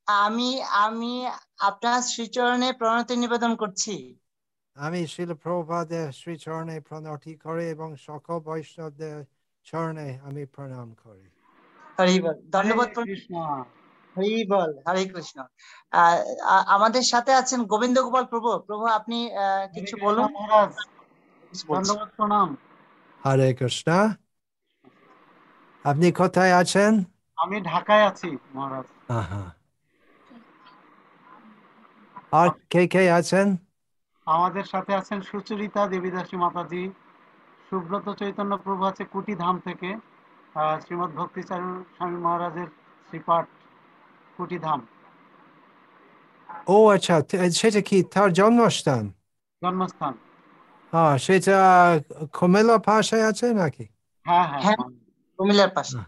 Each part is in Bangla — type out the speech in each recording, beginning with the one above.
আমি আমি আপনার শ্রীচরণে প্রণতি নিবেদন করছি। আমি শিল প্রভুপাদের শ্রীচরণে প্রণতি করি এবং সকল বৈষ্ণবদের চরণে আমি প্রণাম করি। হরি বল, ধন্যবাদ। কৃষ্ণ। হরি বল, হরে কৃষ্ণ। আমাদের সাথে আছেন গোবিন্দ গোপাল প্রভু। প্রভু আপনি কিছু বলুন। মহারাজ ধন্যবাদ, প্রণাম। হরে কৃষ্ণ। আপনি কোথায় আছেন? আমি ঢাকায় আছি মহারাজ। আর কে কে আছেন? আমাদের সাথে আছেন সুচরিতা দেবীদাসী মাতাজি, সুব্রত চৈতন্য প্রভু আছে কুটি ধাম থেকে, শ্রীমৎ ভক্তিচারণ স্বামী মহারাজের শ্রীপাঠ কুটি ধাম। ও আচ্ছা, সেটা কি তার জন্মস্থান? জন্মস্থান। সেটা কুমিল্লা পাশে আছে নাকি? হ্যাঁ হ্যাঁ, হ্যাঁ, কুমিল্লার পাশে।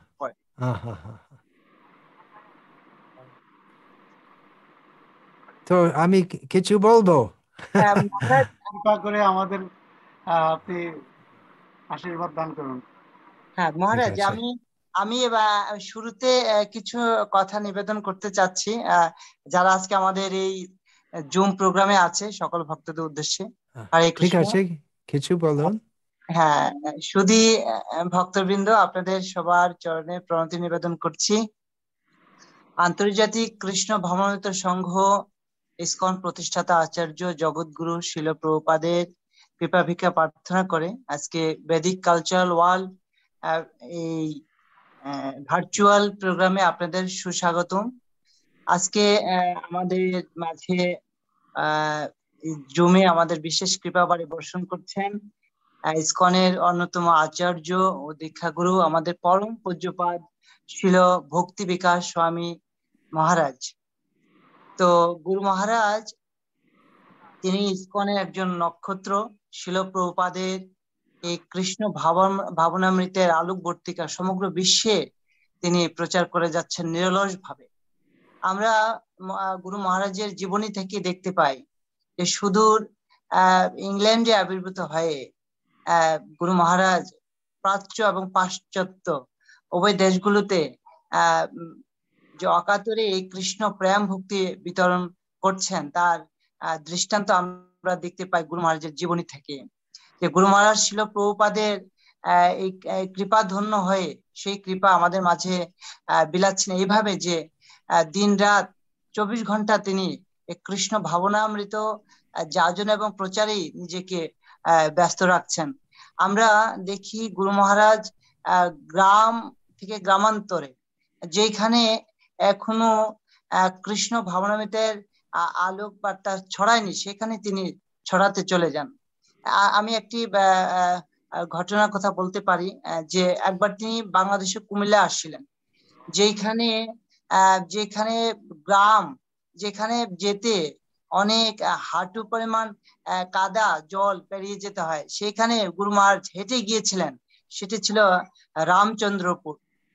তো আমি কিছু বলবো? কৃপা করে আমাদের আপনি আশীর্বাদ দান করুন। হ্যাঁ মহারাজ, আমি এবার শুরুতে কিছু কথা নিবেদন করতে চাচ্ছি যারা আজকে আমাদের এই জুম প্রোগ্রামে আছে সকল ভক্তদের উদ্দেশ্যে। হরে ঠিক কৃষ্ণ। আছে, কিছু বলুন। হ্যাঁ, শুধু ভক্তবৃন্দ, আপনাদের সবার চরণে প্রণতি নিবেদন করছি। আন্তর্জাতিক কৃষ্ণ ভ্রমণিত সংঘ ইসকন প্রতিষ্ঠাতা আচার্য জগৎগুরু শিল প্রভুপাদের কৃপা ভিক্ষা প্রার্থনা করে আজকে বেদিক কালচারাল ওয়ার্ল্ড এই ভার্চুয়াল প্রোগ্রামে আপনাদের সুস্বাগতম। আজকে আমাদের মাঝে জুমে আমাদের বিশেষ কৃপা বাড়ি বর্ষণ করছেন ইসকনের অন্যতম আচার্য ও দীক্ষাগুরু আমাদের পরম পূজ্যপাদ শিল ভক্তি বিকাশ স্বামী মহারাজ। তো গুরু মহারাজ তিনি ইসকনের একজন নক্ষত্র। শিল প্রভুপাদের এই কৃষ্ণ ভাবনামৃতের আলোকবর্তিকা সমগ্র বিশ্বে তিনি প্রচার করে যাচ্ছেন নিরলস ভাবে। আমরা গুরু মহারাজের জীবনী থেকে দেখতে পাই যে সুদূর ইংল্যান্ডে আবির্ভূত হয়ে গুরু মহারাজ প্রাচ্য এবং পাশ্চাত্য উভয় দেশগুলোতে যে অকাতরে এই কৃষ্ণ প্রেম ভক্তি বিতরণ করছেন তার দৃষ্টান্ত আমরা দেখতে পাই গুরু মহারাজের জীবনী থেকে। যে গুরু মহারাজ শিল প্রভুপাদের এই কৃপা ধন্য হয়ে সেই কৃপা আমাদের মাঝে বিলাচ্ছেন এইভাবে যে দিন রাত 24 ঘন্টা তিনি কৃষ্ণ ভাবনামৃত যাজন এবং প্রচারেই নিজেকে ব্যস্ত রাখছেন। আমরা দেখি গুরু মহারাজ গ্রাম থেকে গ্রামান্তরে যেখানে এখনো কৃষ্ণ ভাবনামৃতের আলোক বার্তা ছড়ায়নি সেখানে তিনি ছড়াতে চলে যান। আমি একটি ঘটনার কথা বলতে পারি যে একবার তিনি বাংলাদেশের কুমিল্লা আসছিলেন, যেখানে গ্রাম, যেখানে যেতে অনেক হাঁটু পরিমাণ কাদা জল পেরিয়ে যেতে হয়, সেখানে গুরু মহারাজ হেঁটে গিয়েছিলেন। সেটি ছিল রামচন্দ্রপুর।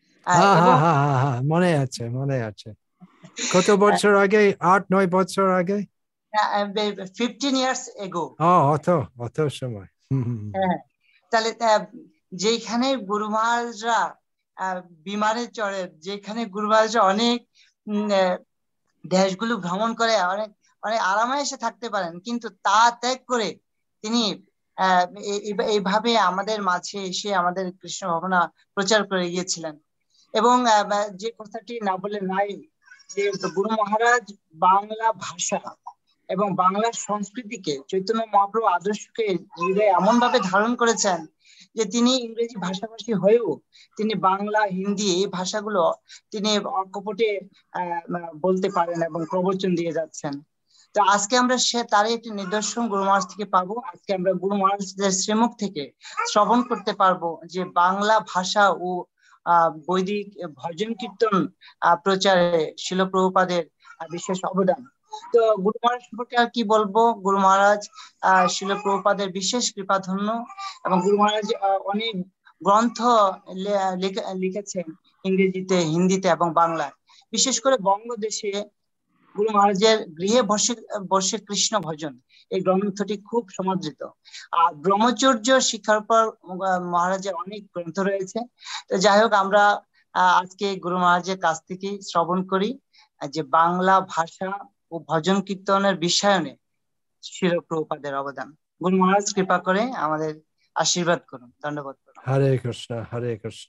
মনে আছে, মনে আছে। কত বছর আগে? 8-9 বছর আগে। 15 years ago। অত সময়। হ্যাঁ, তাহলে যেখানে গুরু মহারাজরা বিমানে চড়ে, যেখানে গুরু মহারাজরা অনেক দেশগুলো ভ্রমণ করে অনেক অনেক আরামায়েশে থাকতে পারেন, কিন্তু তা ত্যাগ করে তিনি এইভাবে আমাদের মাঝে এসে আমাদের কৃষ্ণ ভাবনা প্রচার করে গিয়েছিলেন। এবং যে কথাটি না বলে নাই যে গুরু মহারাজ বাংলা ভাষা এবং বাংলার সংস্কৃতিকে, চৈতন্য মহাপ্রভু আদর্শকে হৃদয়ে এমন ভাবে ধারণ করেছেন যে তিনি ইংরেজি ভাষাভাষী হয়েও তিনি বাংলা হিন্দি এই ভাষাগুলো তিনি অকপটে বলতে পারেন এবং প্রবচন দিয়ে যাচ্ছেন। তো আজকে আমরা তারই একটি নিদর্শন গুরু মহারাজ থেকে পাবো। আজকে আমরা গুরু মহারাজদের শ্রীমুখ থেকে শ্রবণ করতে পারবো যে বাংলা ভাষা ও বৈদিক ভজন কীর্তন প্রচারে শিল প্রভুপাদের বিশেষ অবদান। তো গুরু মহারাজ সম্পর্কে আর কি বলবো। গুরু মহারাজ শিল প্রভুপাদের বিশেষ কৃপাধন্য এবং গুরু মহারাজ অনেক গ্রন্থ লিখেছেন ইংরেজিতে, হিন্দিতে এবং বাংলায়। বিশেষ করে বঙ্গদেশে গুরু মহারাজের গৃহে বসে কৃষ্ণ ভজন এই গ্রন্থটি খুব সমাদৃত। আর ব্রহ্মচর্য শিক্ষার উপর মহারাজের অনেক গ্রন্থ রয়েছে। তো যাই হোক, আমরা আজকে গুরু মহারাজের কাছ থেকে শ্রবণ করি যে বাংলা ভাষা ও ভজন কীর্তনের বিশ্বায়নে শিল প্রভুপাদের অবদান। গুরু মহারাজ কৃপা করে আমাদের আশীর্বাদ করুন। ধন্যবাদ। হরে কৃষ্ণ, হরে কৃষ্ণ।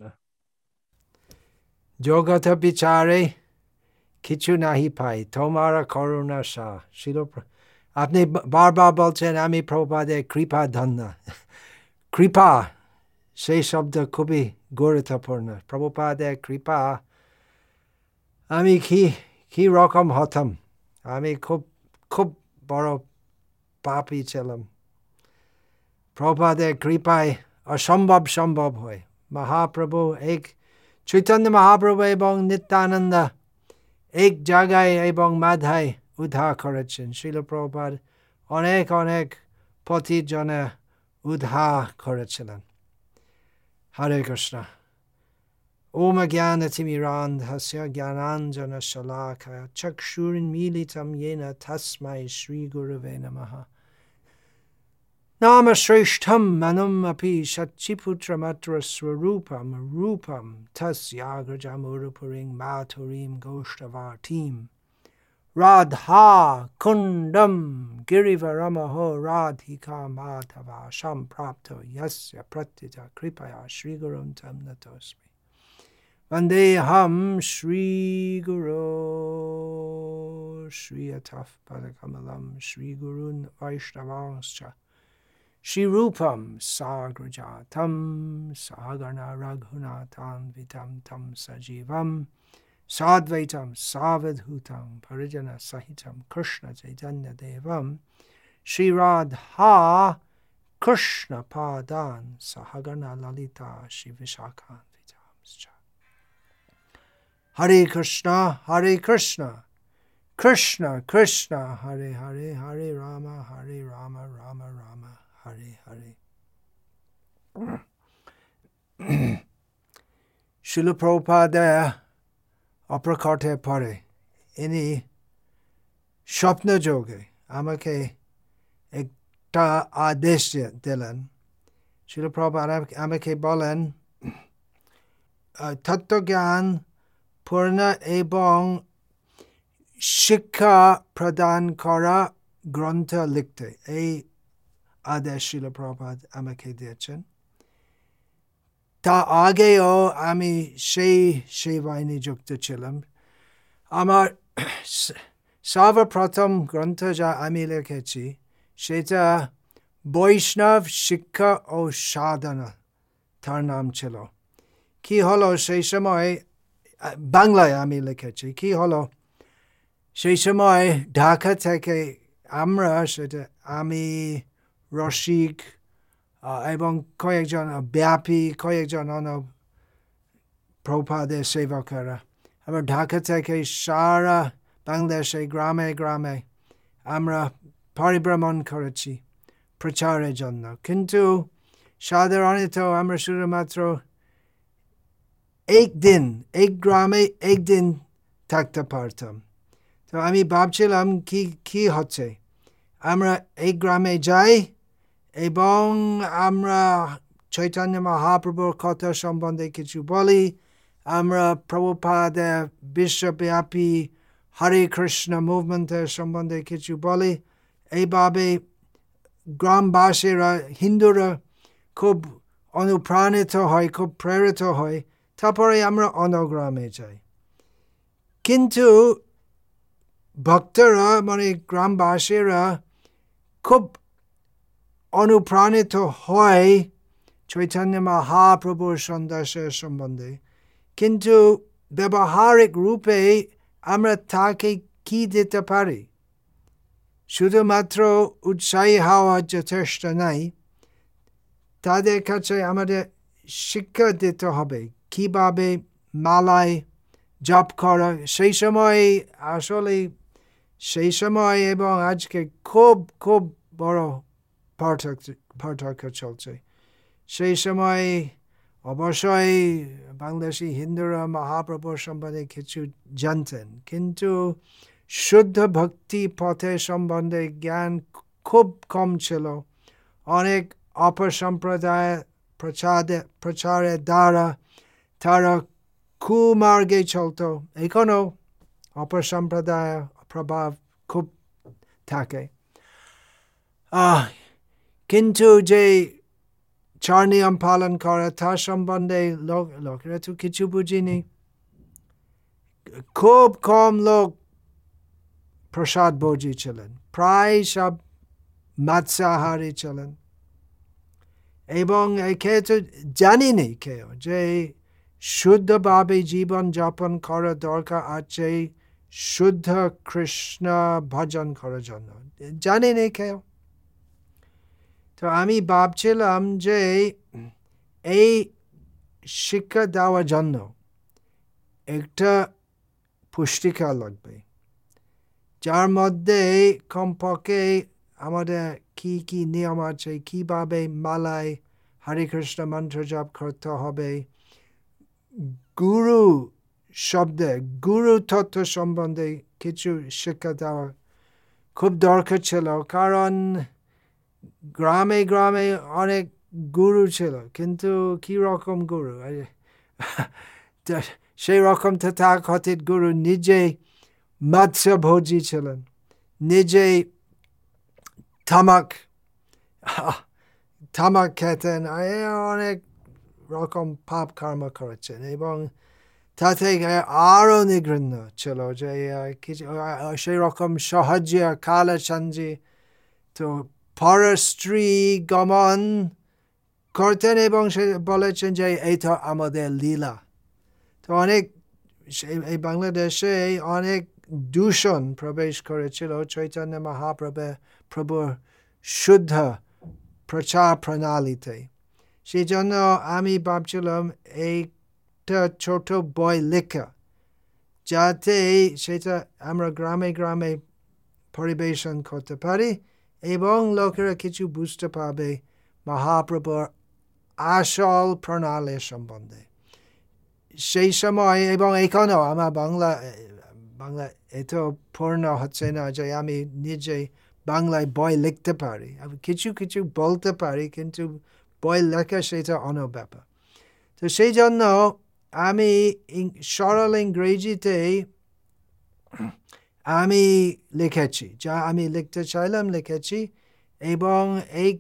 জগত বিচারে কিছু নাহি পাই, তোমার করুণা সা। শিল আপনি বারবার বলছেন আমি প্রভুপাদের কৃপা ধন্য। কৃপা সেই শব্দ খুবই গুরুত্বপূর্ণ। প্রভুপাদের কৃপা আমি কি রকম হতাম, আমি খুব খুব বড় পাপী ছিলাম। প্রভুপাদের কৃপায় অসম্ভব সম্ভব হয়। মহাপ্রভু এক চৈতন্য মহাপ্রভু এবং নিত্যানন্দ এক জায়গায় এবং মাধায় উদ্ধার করেছেন। শিল প্রভুপাদ অনেক অনেক পথিজনে উদ্ধার করেছিলেন। হরে কৃষ্ণ। ওম জ্ঞানতিমিরান্ধস্য জ্ঞানাঞ্জনশলাকয়া চক্ষুর্মিলিতং येन তস্मै শ্রীগুরবে নমঃ। नाम श्रेष्ठं मनम् अपि सच्चिपुत्रमत्र स्वरूपं रूपं तस्याग्रजामुरुपुरीं माथुरीं गोष्ठवाटीं राधा कुण्डं गिरिवरमहो राधिका माधवा सम्प्राप्तो यस्य प्रत्यज कृपया श्रीगुरुं तं नतोऽस्मि। वन्देऽहं श्रीगुरो श्रीयतः पदकमलं श्रीगुरून् वैष्णवांश्च श्रीरूपं साग्रजातं सहगणा रघुनाथान्वितं तं सजीवं साद्वैतं सावधूतं परिजनसहितं कृष्णचैतन्यदेवं श्रीराधा कृष्णपादान् सहगणा ललिता श्रीविशाखान्वितांश्च। हरे कृष्णा कृष्ण कृष्ण हरे हरे, हरे राम राम राम हरे हरे। শিল প্রভুপাদা অপ্রকটের পরে ইনি স্বপ্ন যোগে আমাকে একটা আদেশ দিলেন। শিল প্রভুপাদ আমাকে বলেন তত্ত্বজ্ঞান পূর্ণ এবং শিক্ষা প্রদান করা গ্রন্থ লিখতে। এই আদেশ শিল প্রভুপাদ আমাকে দিয়েছেন। তা আগেও আমি সেই সেবায় নিযুক্ত ছিলাম। আমার সর্বপ্রথম গ্রন্থ যা আমি লিখেছি সেটা বৈষ্ণব শিক্ষা ও সাধনা, তার নাম ছিল। কি হলো সেই সময়, বাংলায় আমি লিখেছি। কি হলো সেই সময় ঢাকা থেকে আমরা সেটা আমি রসিক এবং কয়েকজন ব্যাপী, কয়েকজন প্রভুপাদের সেবকেরা আমরা ঢাকা থেকে সারা বাংলাদেশে গ্রামে গ্রামে আমরা পরিভ্রমণ করেছি প্রচারের জন্য। কিন্তু সাধারণত আমরা শুধুমাত্র এক গ্রামে একদিন থাকতে পারতাম। তো আমি ভাবছিলাম কি হচ্ছে, আমরা এই গ্রামে যাই এবং আমরা চৈতন্য মহাপ্রভুর কথা সম্বন্ধে কিছু বলি, আমরা প্রভুপাদের বিশ্বব্যাপী হরে কৃষ্ণ মুভমেন্টের সম্বন্ধে কিছু বলি। এইভাবে গ্রামবাসীরা, হিন্দুরা খুব অনুপ্রাণিত হয়, খুব প্রেরিত হয়। তারপরে আমরা অন্য গ্রামে যাই। কিন্তু ভক্তরা মানে গ্রামবাসীরা খুব অনুপ্রাণিত হয় চৈতন্য মহাপ্রভুর সন্দেশের সম্বন্ধে, কিন্তু ব্যবহারিক রূপে আমরা তাকে কি দিতে পারি? শুধুমাত্র উৎসাহী হওয়া যথেষ্ট নাই, তাদের কাছে আমাদের শিক্ষা দিতে হবে কিভাবে মালায় জপ করা। সেই সময় আসলে সেই সময় এবং আজকে খুব খুব বড় পার্থক্য চলছে। সেই সময় অবশ্যই বাংলাদেশি হিন্দুরা মহাপ্রভুর সম্বন্ধে কিছু জানতেন, কিন্তু শুদ্ধ ভক্তি পথের সম্বন্ধে জ্ঞান খুব কম ছিল। অনেক অপসম্প্রদায় প্রচারের দ্বারা তারা কুমার্গে চলত। এখনও অপর সম্প্রদায় প্রভাব খুব থাকে। কিন্তু যে চার নিয়ম পালন করে তার সম্বন্ধে লোকেরা তো কিছু বুঝিনি। খুব কম লোক প্রসাদ ভোজী ছিলেন, প্রায় সব মাংসাহারী ছিলেন, এবং কেউ তো জানিনি কেউ যে শুদ্ধভাবে জীবন যাপন করা দরকার আছে শুদ্ধ কৃষ্ণ ভজন করার জন্য, জানিনি কেউ। তো আমি ভাবছিলাম যে এই শিক্ষা দেওয়ার জন্য একটা পুস্তিকা লাগবে, যার মধ্যে কমপক্ষে আমাদের কি কি নিয়ম আছে, কিভাবে মালায় হরে কৃষ্ণ মন্ত্র জপ করতে হবে, গুরু শব্দে গুরু তত্ত্ব সম্বন্ধে কিছু শিক্ষা দেওয়া খুব দরকার ছিল। কারণ গ্রামে গ্রামে অনেক গুরু ছিল, কিন্তু কি রকম গুরু, সেই রকম তথাকথিত গুরু নিজে মৎস্যভোজী ছিলেন, নিজে তামাক খেতেন, অনেক রকম পাপ কর্ম করেছেন, এবং তাতে আরো নিঘৃণ্য ছিল যে সেই রকম সহজে কালসঞ্জি তো পর স্ত্রী গমন করতেন, এবং সে বলেছেন যে এইটা আমাদের লীলা। তো অনেক এই বাংলাদেশে অনেক দূষণ প্রবেশ করেছিল চৈতন্য মহাপ্রভুর শুদ্ধ প্রচার প্রণালীতে। সেই জন্য আমি ভাবছিলাম একটা ছোট বই লেখা, যাতে সেটা আমরা গ্রামে গ্রামে পরিবেশন করতে পারি এবং লোকেরা কিছু বুঝতে পারবে মহাপ্রভুর আসল প্রণালী সম্বন্ধে। সেই সময় এবং এখনো আমার বাংলা এত পূর্ণ হচ্ছে না যে আমি নিজে বাংলায় বই লিখতে পারি, আমি কিছু কিছু বলতে পারি, কিন্তু বই লেখা সেটা অন্য ব্যাপার। তো সেই জন্য আমি সরল ইংরেজিতে আমি লিখেছি, যা আমি লিখতে চাইলাম লিখেছি, এবং এক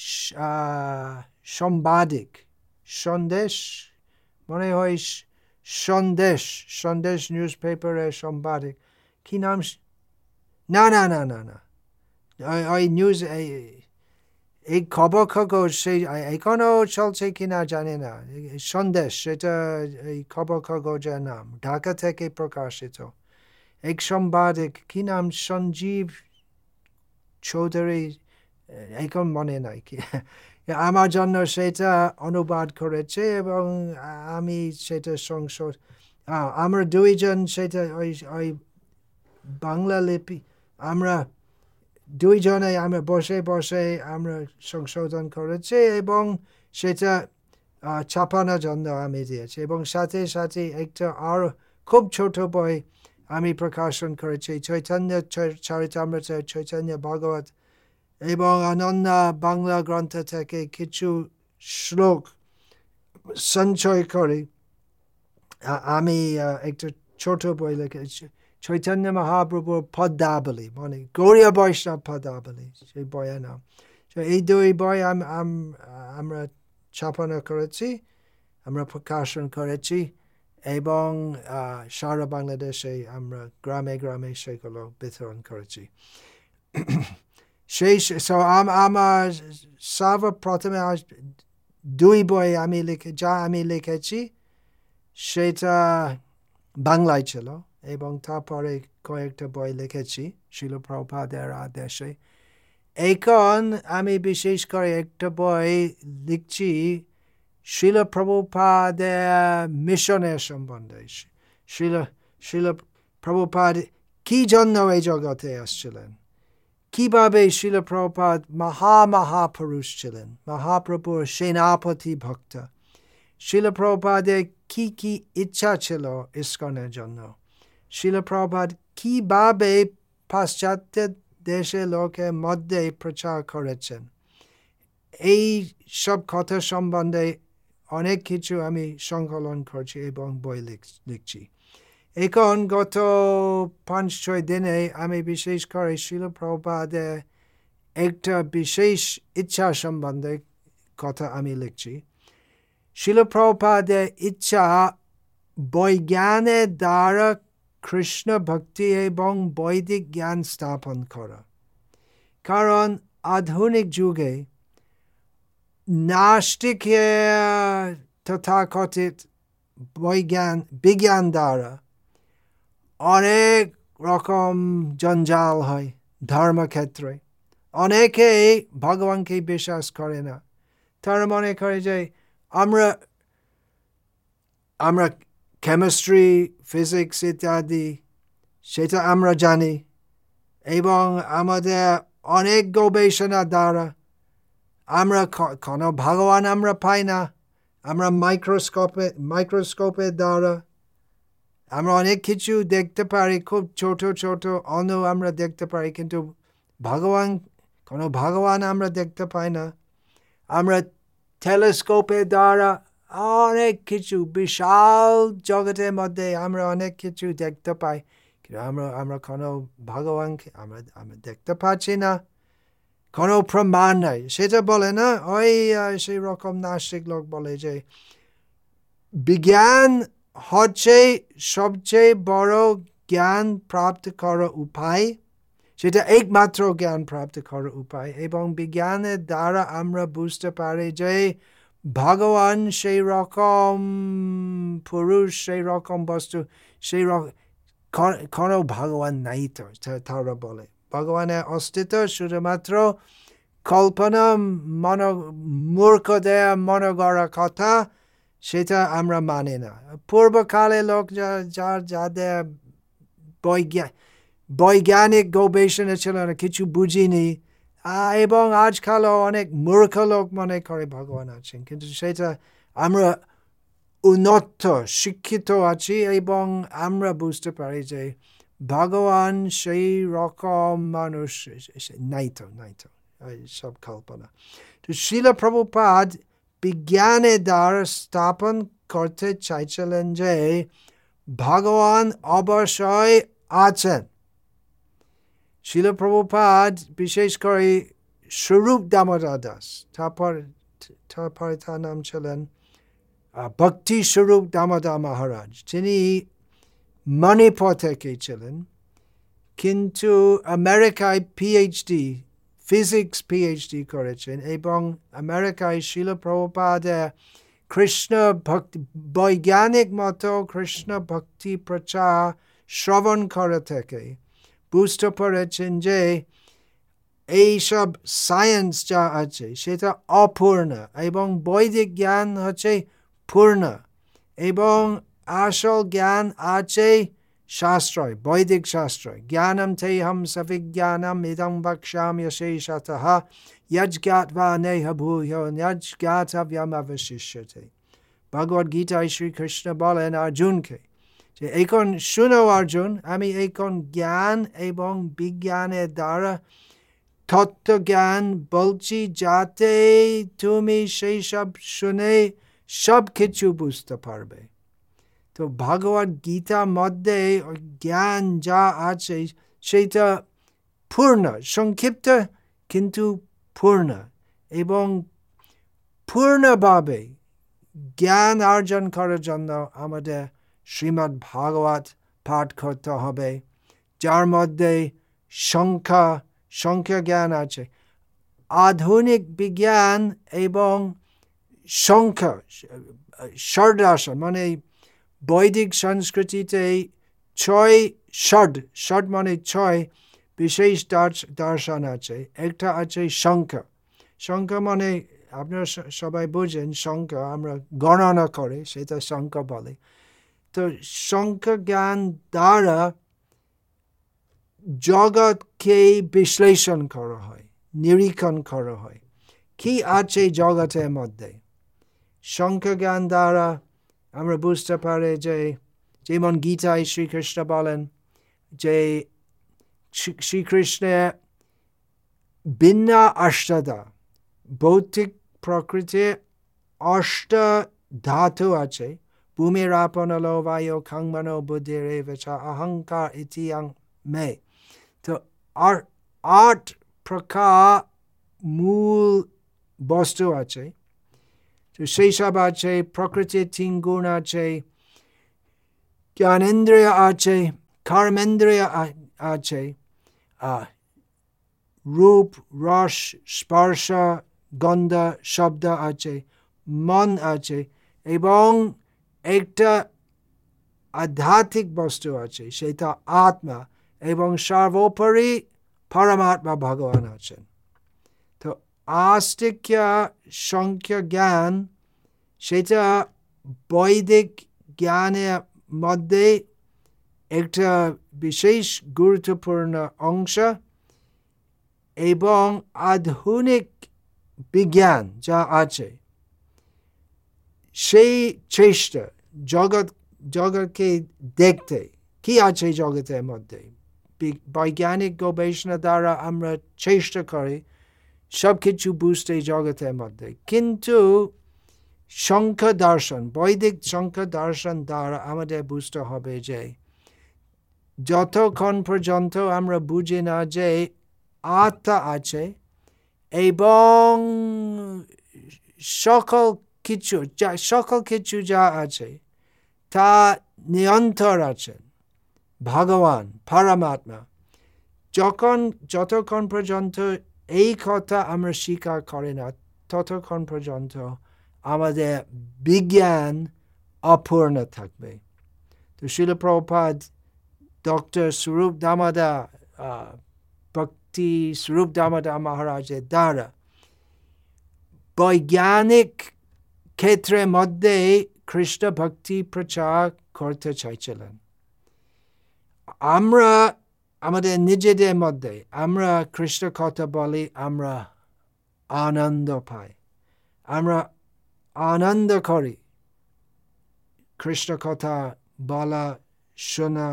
সাংবাদিক সন্দেশ, মনে হয় সন্দেশ নিউজ পেপারের সাংবাদিক, কি নাম, না না না না না ওই নিউজ এই খবর কাগজ সেই এখনো চলছে কিনা জানি না, সন্দেশ সেটা এই খবর কাগজের নাম, ঢাকা থেকে প্রকাশিত। এক সাংবাদিক, কি নাম, সঞ্জীব চৌধুরী, এখন মনে নাই কি, আমার জন্য সেটা অনুবাদ করেছে, এবং আমি সেটা সংশোধন, আমরা দুইজন সেটা ওই বাংলা লিপি আমরা দুইজনে আমরা বসে বসে আমরা সংশোধন করেছি, এবং সেটা ছাপানোর জন্য আমি দিয়েছি, এবং সাথে সাথে একটা আর খুব ছোট বই আমি প্রকাশন করেছি, চৈতন্য চরিতামৃত, চৈতন্য ভাগবত এবং অনন্য বাংলা গ্রন্থ থেকে কিছু শ্লোক সঞ্চয় করে আমি একটা ছোট বই লিখেছি, চৈতন্য মহাপ্রভুর পদাবলী, মানে গৌড়ীয় বৈষ্ণব পদাবলী, সেই বইয়ের নাম। এই দুই বই আমরা ছাপানো করেছি, আমরা প্রকাশন করেছি, এবং সারা বাংলাদেশে আমরা গ্রামে গ্রামে সেগুলো বিতরণ করেছি। আমার সর্বপ্রথমে দুই বই যা আমি লিখেছি সেটা বাংলায় ছিল, এবং তারপরে কয়েকটা বই লিখেছি শিল প্রভুপাদের আদেশে। এখন আমি বিশেষ করে একটা বই লিখছি শিল প্রভুপাদের মিশনের সম্বন্ধে। শিল প্রভুপাদ কি জন্য এই জগতে আসছিলেন, কিভাবে শিল প্রভুপাদ মহাপুরুষ ছিলেন, মহাপ্রভুর সেনাপতি ভক্ত। শিল প্রভুপাদের কি কি ইচ্ছা ছিল ইস্কনের জন্য, শিল প্রভুপাদ কিভাবে পাশ্চাত্য দেশের লোকের মধ্যে প্রচার করেছেন, এই সব কথা সম্বন্ধে অনেক কিছু আমি সংকলন করছি এবং বই লিখছি। এখন গত 5-6 দিনে আমি বিশেষ করে শিল প্রভুপাদের একটা বিশেষ ইচ্ছা সম্বন্ধে কথা আমি লিখছি। শিল প্রভুপাদের ইচ্ছা বৈজ্ঞানের দ্বারা কৃষ্ণ ভক্তি এবং বৈদিক জ্ঞান স্থাপন করা। কারণ আধুনিক যুগে নাস্তিকের তথাকথিত বিজ্ঞান দ্বারা অনেক রকম জঞ্জাল হয় ধর্মক্ষেত্রে। অনেকেই ভগবানকে বিশ্বাস করে না। তারা মনে করে যে আমরা কেমিস্ট্রি, ফিজিক্স ইত্যাদি সেটা আমরা জানি এবং আমাদের অনেক গবেষণা দ্বারা আমরা কোনো ভগবান আমরা পাই না। আমরা মাইক্রোস্কোপের দ্বারা আমরা অনেক কিছু দেখতে পারি, খুব ছোট ছোট অণু আমরা দেখতে পারি, কিন্তু কোনো ভগবান আমরা দেখতে পাই না। আমরা টেলিস্কোপের দ্বারা অনেক কিছু, বিশাল জগতের মধ্যে আমরা অনেক কিছু দেখতে পাই, কিন্তু আমরা কোনো ভগবানকে আমরা দেখতে পাচ্ছি না, কোনো প্রমাণ নাই। সেটা বলে না ওই সেই রকম নাস্তিক লোক বলে যে বিজ্ঞান হচ্ছে সবচেয়ে বড় জ্ঞান প্রাপ্ত করার উপায়, সেটা একমাত্র জ্ঞান প্রাপ্ত করার উপায়, এবং বিজ্ঞানের দ্বারা আমরা বুঝতে পারি যে ভগবান সেই রকম পুরুষ, সেই রকম বস্তু, সেই রকম কোনো ভগবান নাই। তো তারা বলে ভগবানের অস্তিত্ব শুধুমাত্র কল্পনা, মূর্খদের মনগড়া কথা, সেটা আমরা মানি না। পূর্বকালে লোক যাদের বৈজ্ঞানিক গবেষণা ছিল না, কিছু বুঝিনি, এবং আজকালও অনেক মূর্খ লোক মনে করে ভগবান আছেন, কিন্তু সেটা আমরা উন্নত শিক্ষিত আছি এবং আমরা বুঝতে পারি যে ভগবান সেই রকম মানুষ নাই তো সব কল্পনা। তো শিল প্রভুপাদ বিজ্ঞানের দ্বারা স্থাপন করতে চাইছিলেন যে ভগবান অবশ্যই আছেন। শিল প্রভুপাদ বিশেষ করে স্বরূপ দামোদর দাস, তারপরে তার নাম ছিলেন ভক্তি স্বরূপ দামোদর মহারাজ। তিনি মণিপুর থেকে ছিলেন, কিন্তু আমেরিকায় ফিজিক্স পিএইচডি করেছেন, এবং আমেরিকায় শিল প্রভুপাদের কৃষ্ণ ভক্তি, বৈজ্ঞানিক মতো কৃষ্ণ ভক্তি প্রচার শ্রবণ করা থেকে বুঝতে পেরেছেন যে এইসব সায়েন্স যা আছে সেটা অপূর্ণ এবং বৈদিক জ্ঞান হচ্ছে পূর্ণ, এবং আসল জ্ঞান আছে শাস্ত্রয়, বৈদিক শাস্ত্রয়। জ্ঞানম তেহম সবিজ্ঞানম ইদং বক্ষ্যামি শেষতঃ যজ্ঞাত্বা নেহ ভূয়ো যজ্ঞাতব্যম অবশিষ্যতে। ভগবদ গীতায় শ্রীকৃষ্ণ বলেন অর্জুনকে যে এখন শুনো অর্জুন, আমি এখন জ্ঞান এবং বিজ্ঞানের দ্বারা তত্ত্বজ্ঞান বলছি, যাতে তুমি সেই সব শুনে সব কিছু বুঝতে পারবে। তো ভগবদ গীতার মধ্যে জ্ঞান যা আছে সেটা পূর্ণ, সংক্ষিপ্ত কিন্তু পূর্ণ, এবং পূর্ণভাবে জ্ঞান অর্জন করার জন্য আমাদের শ্রীমদ্ ভাগবত পাঠ করতে হবে, যার মধ্যে সংখ্যা জ্ঞান আছে। আধুনিক বিজ্ঞান এবং সংখ্যা ষড়দর্শন, মানে বৈদিক সংস্কৃতিতে ষড মানে 6 বিশেষ দর্শন আছে। একটা আছে সংখ্যা মানে আপনারা সবাই বোঝেন, সংখ্যা আমরা গণনা করে সেটা সংখ্যা বলে। তো সংখ্যা জ্ঞান দ্বারা জগৎকে বিশ্লেষণ করা হয়, নিরীক্ষণ করা হয়, কি আছে জগতের মধ্যে। সংখ্যা জ্ঞান দ্বারা আমরা বুঝতে পারি যে, যেমন গীতায় শ্রীকৃষ্ণ বলেন যে শ্রীকৃষ্ণের বিনা অষ্টদা, ভৌতিক প্রকৃতির 8 ধাতু আছে, ভূমিরাপনলো বায়ো খাংমানো বুদ্ধিরে বেচা অহংকার ইতিয়াং মে। তো আর 8 প্রকার মূল বস্তু আছে। তো সেই সব আছে, প্রকৃতির 3 গুণ আছে, জ্ঞানেন্দ্রিয় আছে, কর্মেন্দ্রিয় আছে, রূপ রস স্পর্শ গন্ধ শব্দ আছে, মন আছে, এবং একটা আধ্যাত্মিক বস্তু আছে, সেটা আত্মা, এবং সর্বোপরি পরমাত্মা ভগবান আছেন। তো আস্তিক্য সংখ্য জ্ঞান সেটা বৈদিক জ্ঞানের মধ্যে একটা বিশেষ গুরুত্বপূর্ণ অংশ, এবং আধুনিক বিজ্ঞান যা আছে সেই চেষ্টা জগৎকে দেখতে কি আছে জগতের মধ্যে, বৈজ্ঞানিক গবেষণা দ্বারা আমরা চেষ্টা করি সব কিছু বুঝতে জগতের মধ্যে। কিন্তু সংখ্যা দর্শন, বৈদিক সংখ্যা দর্শন দ্বারা আমাদের বুঝতে হবে যে যতক্ষণ পর্যন্ত আমরা বুঝি না যে আত্মা আছে এবং সকল কিছু যা আছে তা নিয়ন্ত্রণ আছেন ভগবান পরমাত্মা, যতক্ষণ পর্যন্ত এই কথা আমরা স্বীকার করি না, ততক্ষণ পর্যন্ত আমাদের বিজ্ঞান অপূর্ণ থাকবে। তো শিল প্রভুপাদ ডক্টর স্বরূপ দামোদর ভক্তি স্বরূপ দামোদর মহারাজের দ্বারা বৈজ্ঞানিক ক্ষেত্রের মধ্যে কৃষ্ণ ভক্তি প্রচার করতে চাইছিলেন। আমরা আমাদের নিজেদের মধ্যে আমরা কৃষ্ণ কথা বলি, আমরা আনন্দ পাই, আমরা আনন্দ করি কৃষ্ণ কথা বলা শোনা।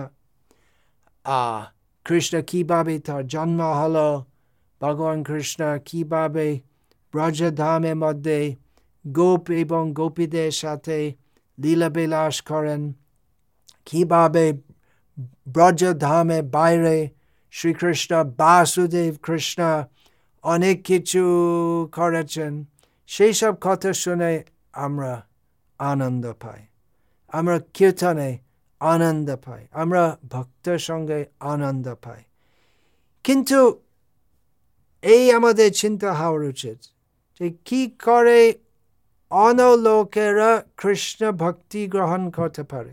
কৃষ্ণ কিভাবে তার জন্ম হলো, ভগবান কৃষ্ণ কিভাবে ব্রজধামের মধ্যে গোপ এবং গোপীদের সাথে লীলা বিলাস করেন, কিভাবে ব্রজধামের বাইরে শ্রীকৃষ্ণ বাসুদেব কৃষ্ণ অনেক কিছু করেছেন, সেই সব কথা শুনে আমরা আনন্দ পাই, আমরা কীর্তনে আনন্দ পাই, আমরা ভক্তের সঙ্গে আনন্দ পাই। কিন্তু এই আমাদের চিন্তা হওয়া উচিত যে কি করে অন্য লোকেরা কৃষ্ণ ভক্তি গ্রহণ করতে পারে।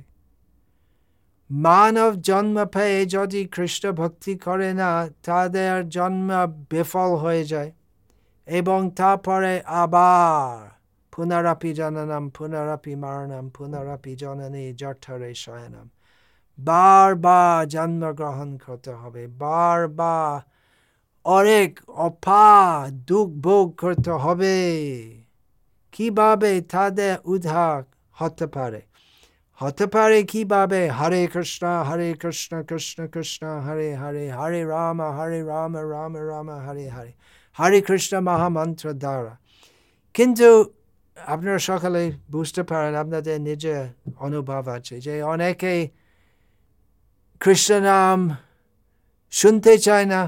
মানব জন্ম পেয়ে যদি কৃষ্ণ ভক্তি করে না, তাদের জন্ম বিফল হয়ে যায়, এবং তারপরে আবার পুনরাপি জননম পুনরাপি মরণম পুনরাপি জননী জঠরে শয়নম, বারবার জন্মগ্রহণ করতে হবে, বারবার অনেক অপার দুঃখ ভোগ করতে হবে। কিভাবে তাদের উদ্ধার হতে পারে কিভাবে? হরে কৃষ্ণ কৃষ্ণ কৃষ্ণ হরে হরে, হরে রাম রাম রাম হরে হরে, হরে কৃষ্ণ মহামন্ত্র দ্বারা। কিন্তু আপনারা সকালে বুঝতে পারেন, আপনাদের নিজের অনুভব আছে যে অনেকে কৃষ্ণ নাম শুনতে চায় না,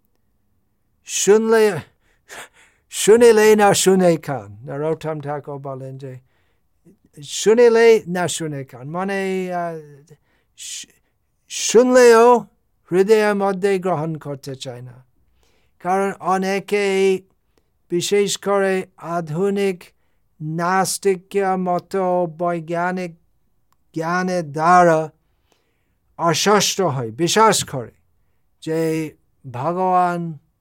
শুনিলে না শুনে খান। নরোত্তম ঠাকুর বলেন যে শুনিলে না শুনে খান, মানে শুনলেও হৃদয়ের মধ্যে গ্রহণ করতে চায় না। কারণ অনেকেই বিশেষ করে আধুনিক নাস্তিকের মতো বৈজ্ঞানিক জ্ঞানের দ্বারা অসুস্থ হয়, বিশ্বাস করে যে ভগবান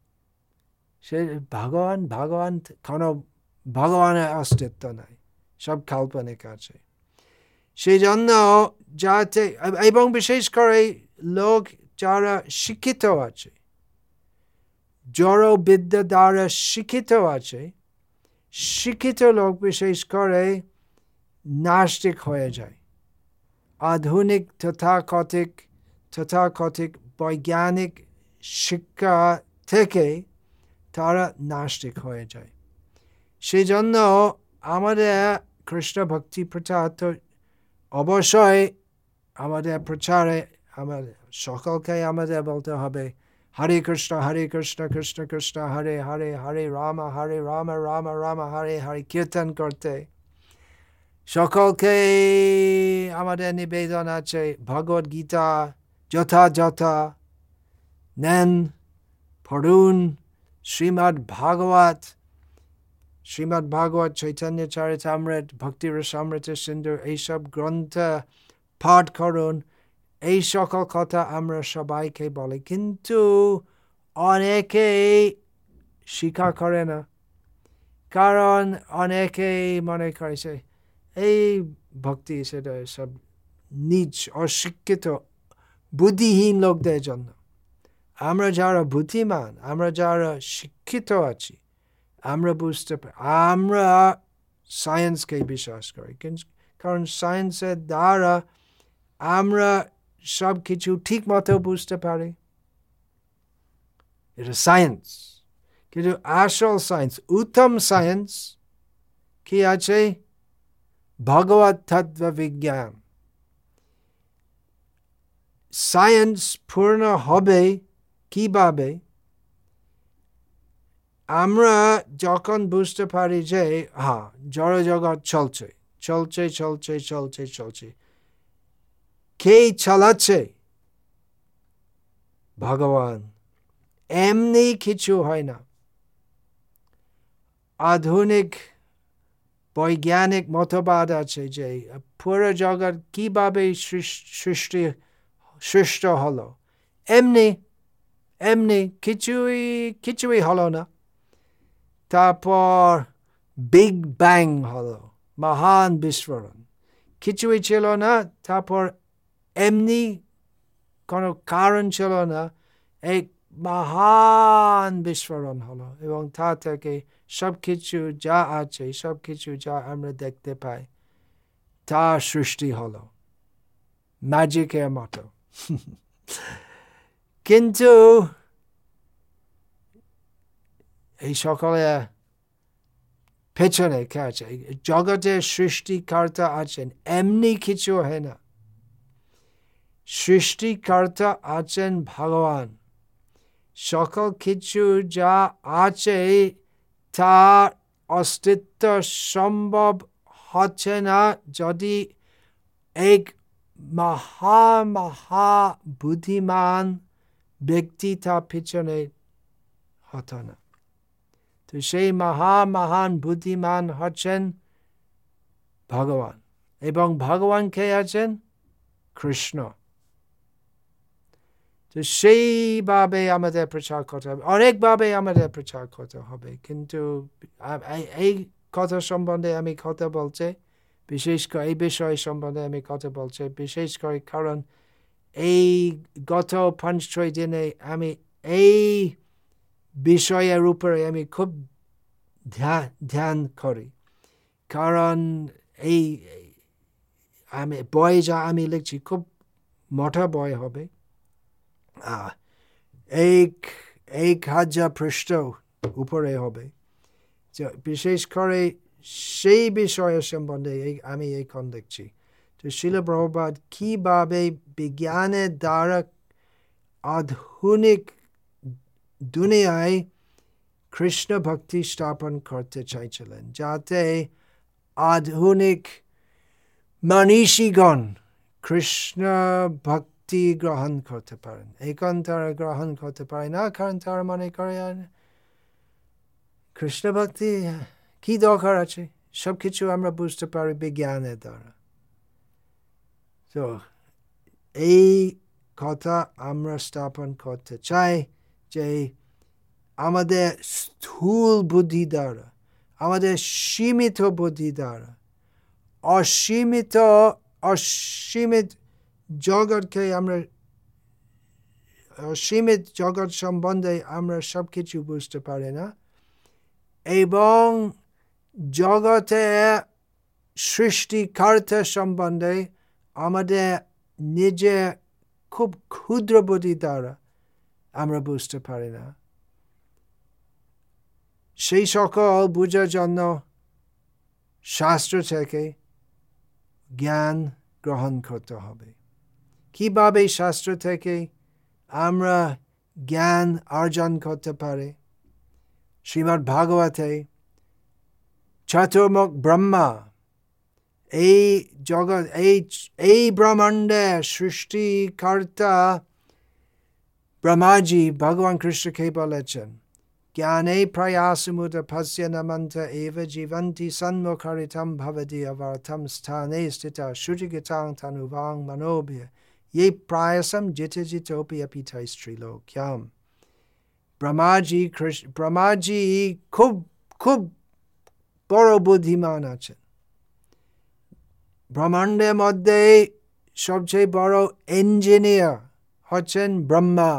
কোনো ভগবানের অস্তিত্ব নাই, সব কাল্পনিক আছে। সেই জন্য যাতে, এবং বিশেষ করে লোক যারা শিক্ষিত আছে, জড় বিদ্যা দ্বারা শিক্ষিত আছে, শিক্ষিত লোক বিশেষ করে নাস্তিক হয়ে যায়। আধুনিক তথাকথিক বৈজ্ঞানিক শিক্ষা থেকে তারা নাস্তিক হয়ে যায়। সেই জন্য আমাদের কৃষ্ণ ভক্তি প্রচার তো অবশ্যই আমাদের প্রচারে আমাদের সকলকে আমাদের বলতে হবে হরে কৃষ্ণ কৃষ্ণ কৃষ্ণ হরে হরে হরে রাম রাম রাম হরে হরে কীর্তন করতে। সকলকে আমাদের নিবেদন আছে ভগবদ গীতা যথাযথ নেন, পড়ুন। শ্রীমদ্ ভাগবত চৈতন্য চরিতামৃত ভক্তি রসামৃত সিন্ধু এইসব গ্রন্থ পাঠ করুন। এই সকল কথা আমরা সবাইকে বলি, কিন্তু অনেকে স্বীকার করে না, কারণ অনেকে মনে করেছে এই ভক্তি সেটা সব নিজ অশিক্ষিত বুদ্ধিহীন লোকদের জন্য। আমরা যারা বুদ্ধিমান, আমরা যারা শিক্ষিত আছি, আমরা বুঝতে পারি, আমরা সায়েন্সকে বিশ্বাস করি, কারণ সায়েন্সের দ্বারা আমরা সব কিছু ঠিক মতো বুঝতে পারি। এটা সায়েন্স, কিন্তু আসল সায়েন্স, উত্তম সায়েন্স কি আছে? ভগবত তত্ত্ব বিজ্ঞান। সায়েন্স পূর্ণ হবে কিভাবে? আমরা যখন বুঝতে পারি যে হ্যাঁ, জড় জগৎ চলছে চলছে চলছে চলছে চলছে, কে চালাচ্ছে? ভগবান। এমনি কিছু হয় না। আধুনিক বৈজ্ঞানিক মতবাদ আছে যে পুরো জগৎ কিভাবে সৃষ্ট হলো, এমনি কিছুই হলো না। তারপর বিগ ব্যাং হলো, মহান বিস্ফোরণ, কিছুই ছিল না। তারপর এমনি কোনো কারণ ছিল না, এক মহান বিস্ফোরণ হলো, এবং তা থেকে সবকিছু যা আছে, সবকিছু যা আমরা দেখতে পাই, তা সৃষ্টি হলো ম্যাজিকের মতো। কিন্তু এই সকলের পেছনে কে আছে? জগতের সৃষ্টিকর্তা আছেন, এমনি কিছু হয় না। সৃষ্টিকর্তা আছেন ভগবান। সকল কিছু যা আছে তার অস্তিত্ব সম্ভব হচ্ছে না যদি এক মহা বুদ্ধিমান ব্যক্তি তার পিছনে হতো না। তো সেই মহান বুদ্ধিমান হচ্ছেন ভগবান, এবং ভগবান কে আছেন? কৃষ্ণ। তো সেইভাবে আমাদের প্রচার করতে হবে, অনেকভাবে আমাদের প্রচার করতে হবে। কিন্তু এই কথা সম্বন্ধে আমি কথা বলছি, বিশেষ করে এই বিষয় সম্বন্ধে আমি কথা বলছি বিশেষ করে কারণ এই গত 5-6 দিনে আমি এই বিষয়ের উপরে আমি খুব ধ্যান করি। কারণ এই বই যা আমি লিখছি খুব মোটা বই হবে, 1000 পৃষ্ঠা উপরে হবে। বিশেষ করে সেই বিষয়ের সম্বন্ধে আমি এখন দেখছি। তো শিল প্রভুপাদ কিভাবে বিজ্ঞানের দ্বারা আধুনিক দুনিয়ায় কৃষ্ণ ভক্তি স্থাপন করতে চাইছিলেন, যাতে আধুনিক মনীষীগণ কৃষ্ণ ভক্তি গ্রহণ করতে পারেন। এখন তারা গ্রহণ করতে পারে না, কারণ তারা মনে করে কৃষ্ণ ভক্তি কি দরকার আছে, সবকিছু আমরা বুঝতে পারি বিজ্ঞানের দ্বারা। তো এই কথা আমরা স্থাপন করতে চাই যে আমাদের স্থূল বুদ্ধি দ্বারা, আমাদের সীমিত বুদ্ধি দ্বারা অসীমিত জগৎকে আমরা, অসীমিত জগৎ সম্বন্ধে আমরা সবকিছু বুঝতে পারি না, এবং জগতের সৃষ্টিকর্তা সম্বন্ধে আমাদের নিজের খুব ক্ষুদ্র বুদ্ধি দ্বারা আমরা বুঝতে পারি না। সেই সকল বুঝার জন্য শাস্ত্র থেকে জ্ঞান গ্রহণ করতে হবে। কিভাবে শাস্ত্র থেকে আমরা জ্ঞান অর্জন করতে পারে? শ্রীমদ্ ভাগবতে চতুর্মুখ ব্রহ্মা এই জগৎ এই ব্রহ্মাণ্ডে সৃষ্টিকর্তা ব্রহ্মাজি ভগবান কৃষ্ণকে বলেছেন, জ্ঞানে প্রয়াসমুদপস্য নমন্ত এব জীবন্তি সন্মুখরিতম ভবতি অবর্থম স্থানে স্থিতা শুচিগতাং তনুভাং মনোভ্য ये प्रायसम जितोपि अपि त्रैलोक्यम। ব্রহ্মাজি খুব খুব বড় বুদ্ধিমান আছেন। ব্রহ্মাণ্ডের মধ্যে সবচেয়ে বড় ইঞ্জিনিয়ার হচ্ছেন ব্রহ্মা।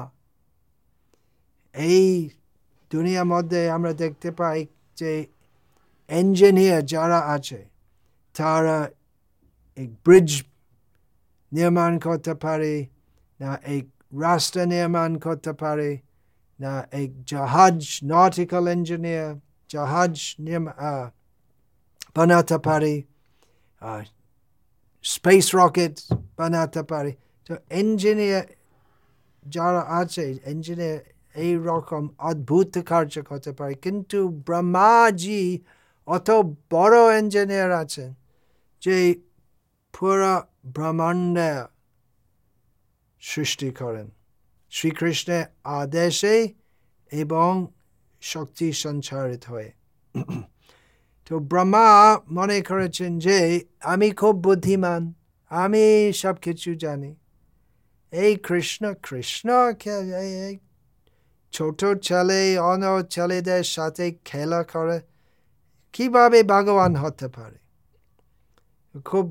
এই দুনিয়ার মধ্যে আমরা দেখতে পাই যে ইঞ্জিনিয়ার যারা আছে তারা এক ব্রিজ নির্মাণ করতে পারে, না এক রাস্তা নির্মাণ করতে পারে, না এক জাহাজ নটিক্যাল ইঞ্জিনিয়ার জাহাজ বানাতে পারে, স্পেস রকেট বানাতে পারে। তো ইঞ্জিনিয়ার যারা আছে, ইঞ্জিনিয়ার এইরকম অদ্ভুত কার্য করতে পারে, কিন্তু ব্রহ্মাজি অত বড় ইঞ্জিনিয়ার আছেন যে পুরা ব্রহ্মাণ্ডে সৃষ্টি করেন শ্রীকৃষ্ণের আদেশে এবং শক্তি সঞ্চারিত হয়ে। তো ব্রহ্মা মনে করেছেন যে আমি খুব বুদ্ধিমান, আমি সব কিছু জানি। এই কৃষ্ণ ছোট ছেলে অন্য ছেলেদের সাথে খেলা করে, কিভাবে ভগবান হতে পারে? খুব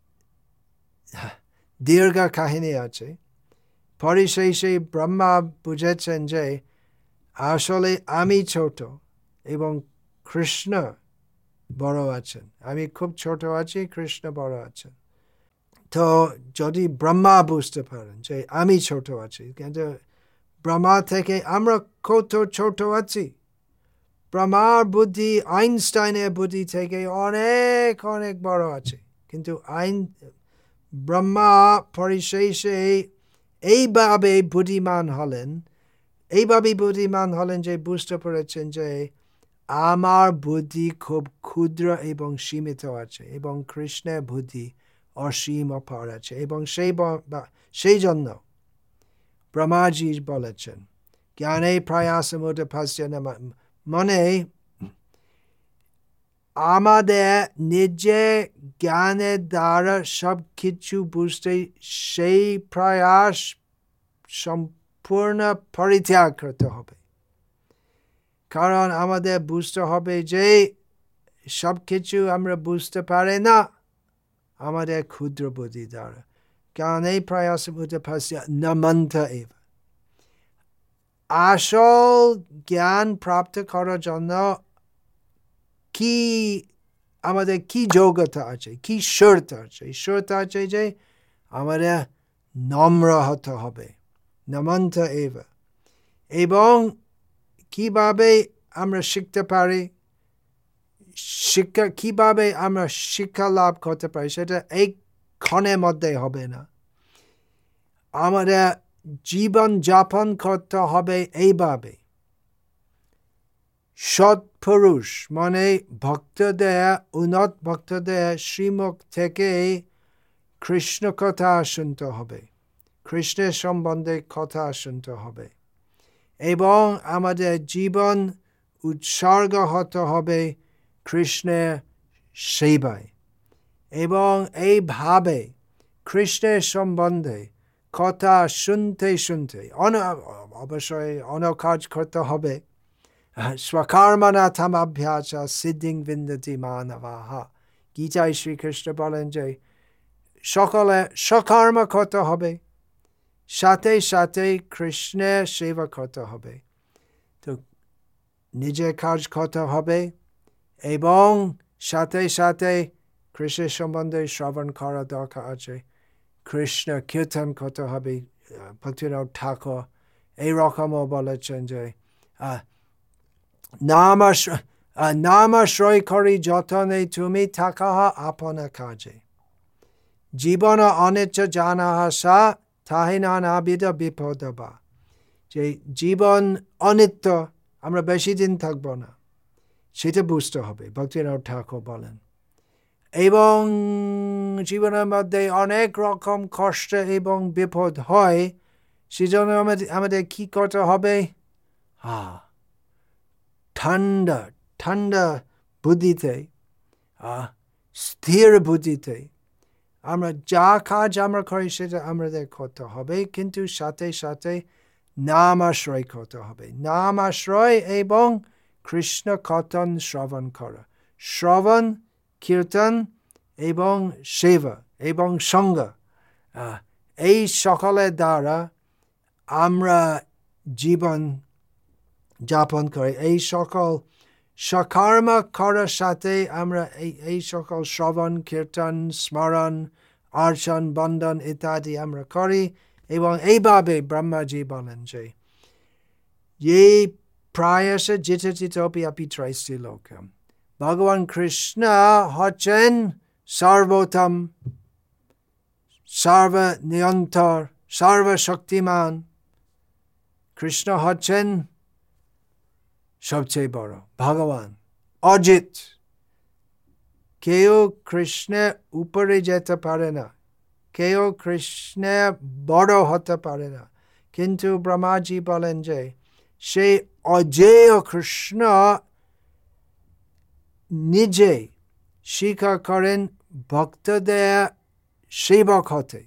দীর্ঘ কাহিনী আছে। পরিশেষে ব্রহ্মা বুঝেছেন যে আসলে আমি ছোট এবং কৃষ্ণ বড় আছেন, আমি খুব ছোট আছি, কৃষ্ণ বড় আছেন। তো যদি ব্রহ্মা বুঝতে পারেন যে আমি ছোট আছি, কিন্তু ব্রহ্মা থেকে আমরা কত ছোট আছি। ব্রহ্মার বুদ্ধি আইনস্টাইনের বুদ্ধি থেকে অনেক অনেক বড় আছে, কিন্তু ব্রহ্মা পরিশেষে এইভাবে বুদ্ধিমান হলেন যে বুঝতে পেরেছেন যে আমার বুদ্ধি খুব ক্ষুদ্র এবং সীমিত আছে এবং কৃষ্ণের বুদ্ধি অসীম অপার আছে। এবং সেই জন্য ব্রহ্মাজি বলেছেন জ্ঞানে প্রয়াসমুদপস্য মানে আমাদের নিজের জ্ঞানের দ্বারা সব কিছু বুঝতে সেই প্রয়াস সম্পূর্ণ পরিত্যাগ করতে হবে। কারণ আমাদের বুঝতে হবে যে সব কিছু আমরা বুঝতে পারি না আমাদের ক্ষুদ্র বুদ্ধি দ্বারা। জ্ঞানে প্রয়াসমুদপস্য নমন্ত এব। আসল জ্ঞান প্রাপ্ত করার জন্য আমাদের কি যোগ্যতা আছে, কি শর্ত আছে? শর্ত আছে যে আমাদের নম্র হতে হবে, নমন্ত এব। এবং কিভাবে আমরা শিখতে পারি, কিভাবে আমরা শিক্ষা লাভ করতে পারি, সেটা এই ক্ষণের মধ্যে হবে না। আমাদের জীবন যাপন করতে হবে এইভাবে। সৎপুরুষ মানে উন্নত ভক্তদের শ্রীমুখ থেকে কৃষ্ণ কথা শুনতে হবে, কৃষ্ণের সম্বন্ধে কথা শুনতে হবে এবং আমাদের জীবন উৎসর্গ হতে হবে কৃষ্ণের সেবায়। এবং এইভাবে কৃষ্ণের সম্বন্ধে কথা শুনতে শুনতে অবশ্যই অন্য কাজ করতে হবে। স্বকর্মণাথমভ্যাস সিদ্ধিং বিন্দতি মানবাহ। গীতায় শ্রীকৃষ্ণ বলেন যে সকলে সকর্ম করতে হবে, সাথে সাথে কৃষ্ণের সেবা করতে হবে। তো নিজের কাজ করতে হবে এবং সাথে সাথে কৃষ্ণের সম্বন্ধে শ্রবণ করা দরকার আছে। কৃষ্ণ কীর্তন করতে হবে। ভক্তিনাথ ঠাকুর এইরকমও বলেছেন যে নামাশ্রয় করি যতনে তুমি থাকা আপনা কাজে। জীবন অনিচ্ছ জানা সা তাহে নানাবিধ বিপদ বা। যে জীবন অনিত্য, আমরা বেশি দিন থাকবো না, সেটা বুঝতে হবে, ভক্তিনাথ ঠাকুর বলেন। এবং জীবনের মধ্যে অনেক রকম কষ্ট এবং বিপদ হয়, সেজন্য আমাদের কি করতে হবে? ঠান্ডা ঠান্ডা বুদ্ধিতে, স্থির বুদ্ধিতে আমরা যা কাজ আমরা করি সেটা আমাদের করতে হবে, কিন্তু সাথে সাথে নাম আশ্রয় করতে হবে। নাম আশ্রয় এবং কৃষ্ণ কথন শ্রবণ করা, শ্রবণ, কীর্তন এবং সেবা এবং সঙ্গ, এই সকলের দ্বারা আমরা জীবন যাপন করি। এই সকল সকর্ম করার সাথে আমরা এই সকল শ্রবণ, কীর্তন, স্মরণ, অর্চন, বন্দন ইত্যাদি আমরা করি। এবং এইভাবে ব্রহ্মাজি বলেন যে এই প্রায়শ জিতোপি আপি ত্রৈস্ত্রী লোকম, ভগবান কৃষ্ণ হচ্ছেন সর্বোত্তম, সর্বনিয়ন্ত্রণ, সর্বশক্তিমান। কৃষ্ণ হচ্ছেন সবচেয়ে বড় ভগবান, অজিত। কেউ কৃষ্ণের উপরে যেতে পারে না, কেউ কৃষ্ণের বড় হতে পারে না। কিন্তু ব্রহ্মাজি বলেন যে সেই অজেয় কৃষ্ণ নিজে স্বীকার করেন ভক্তদের সেবক হতে।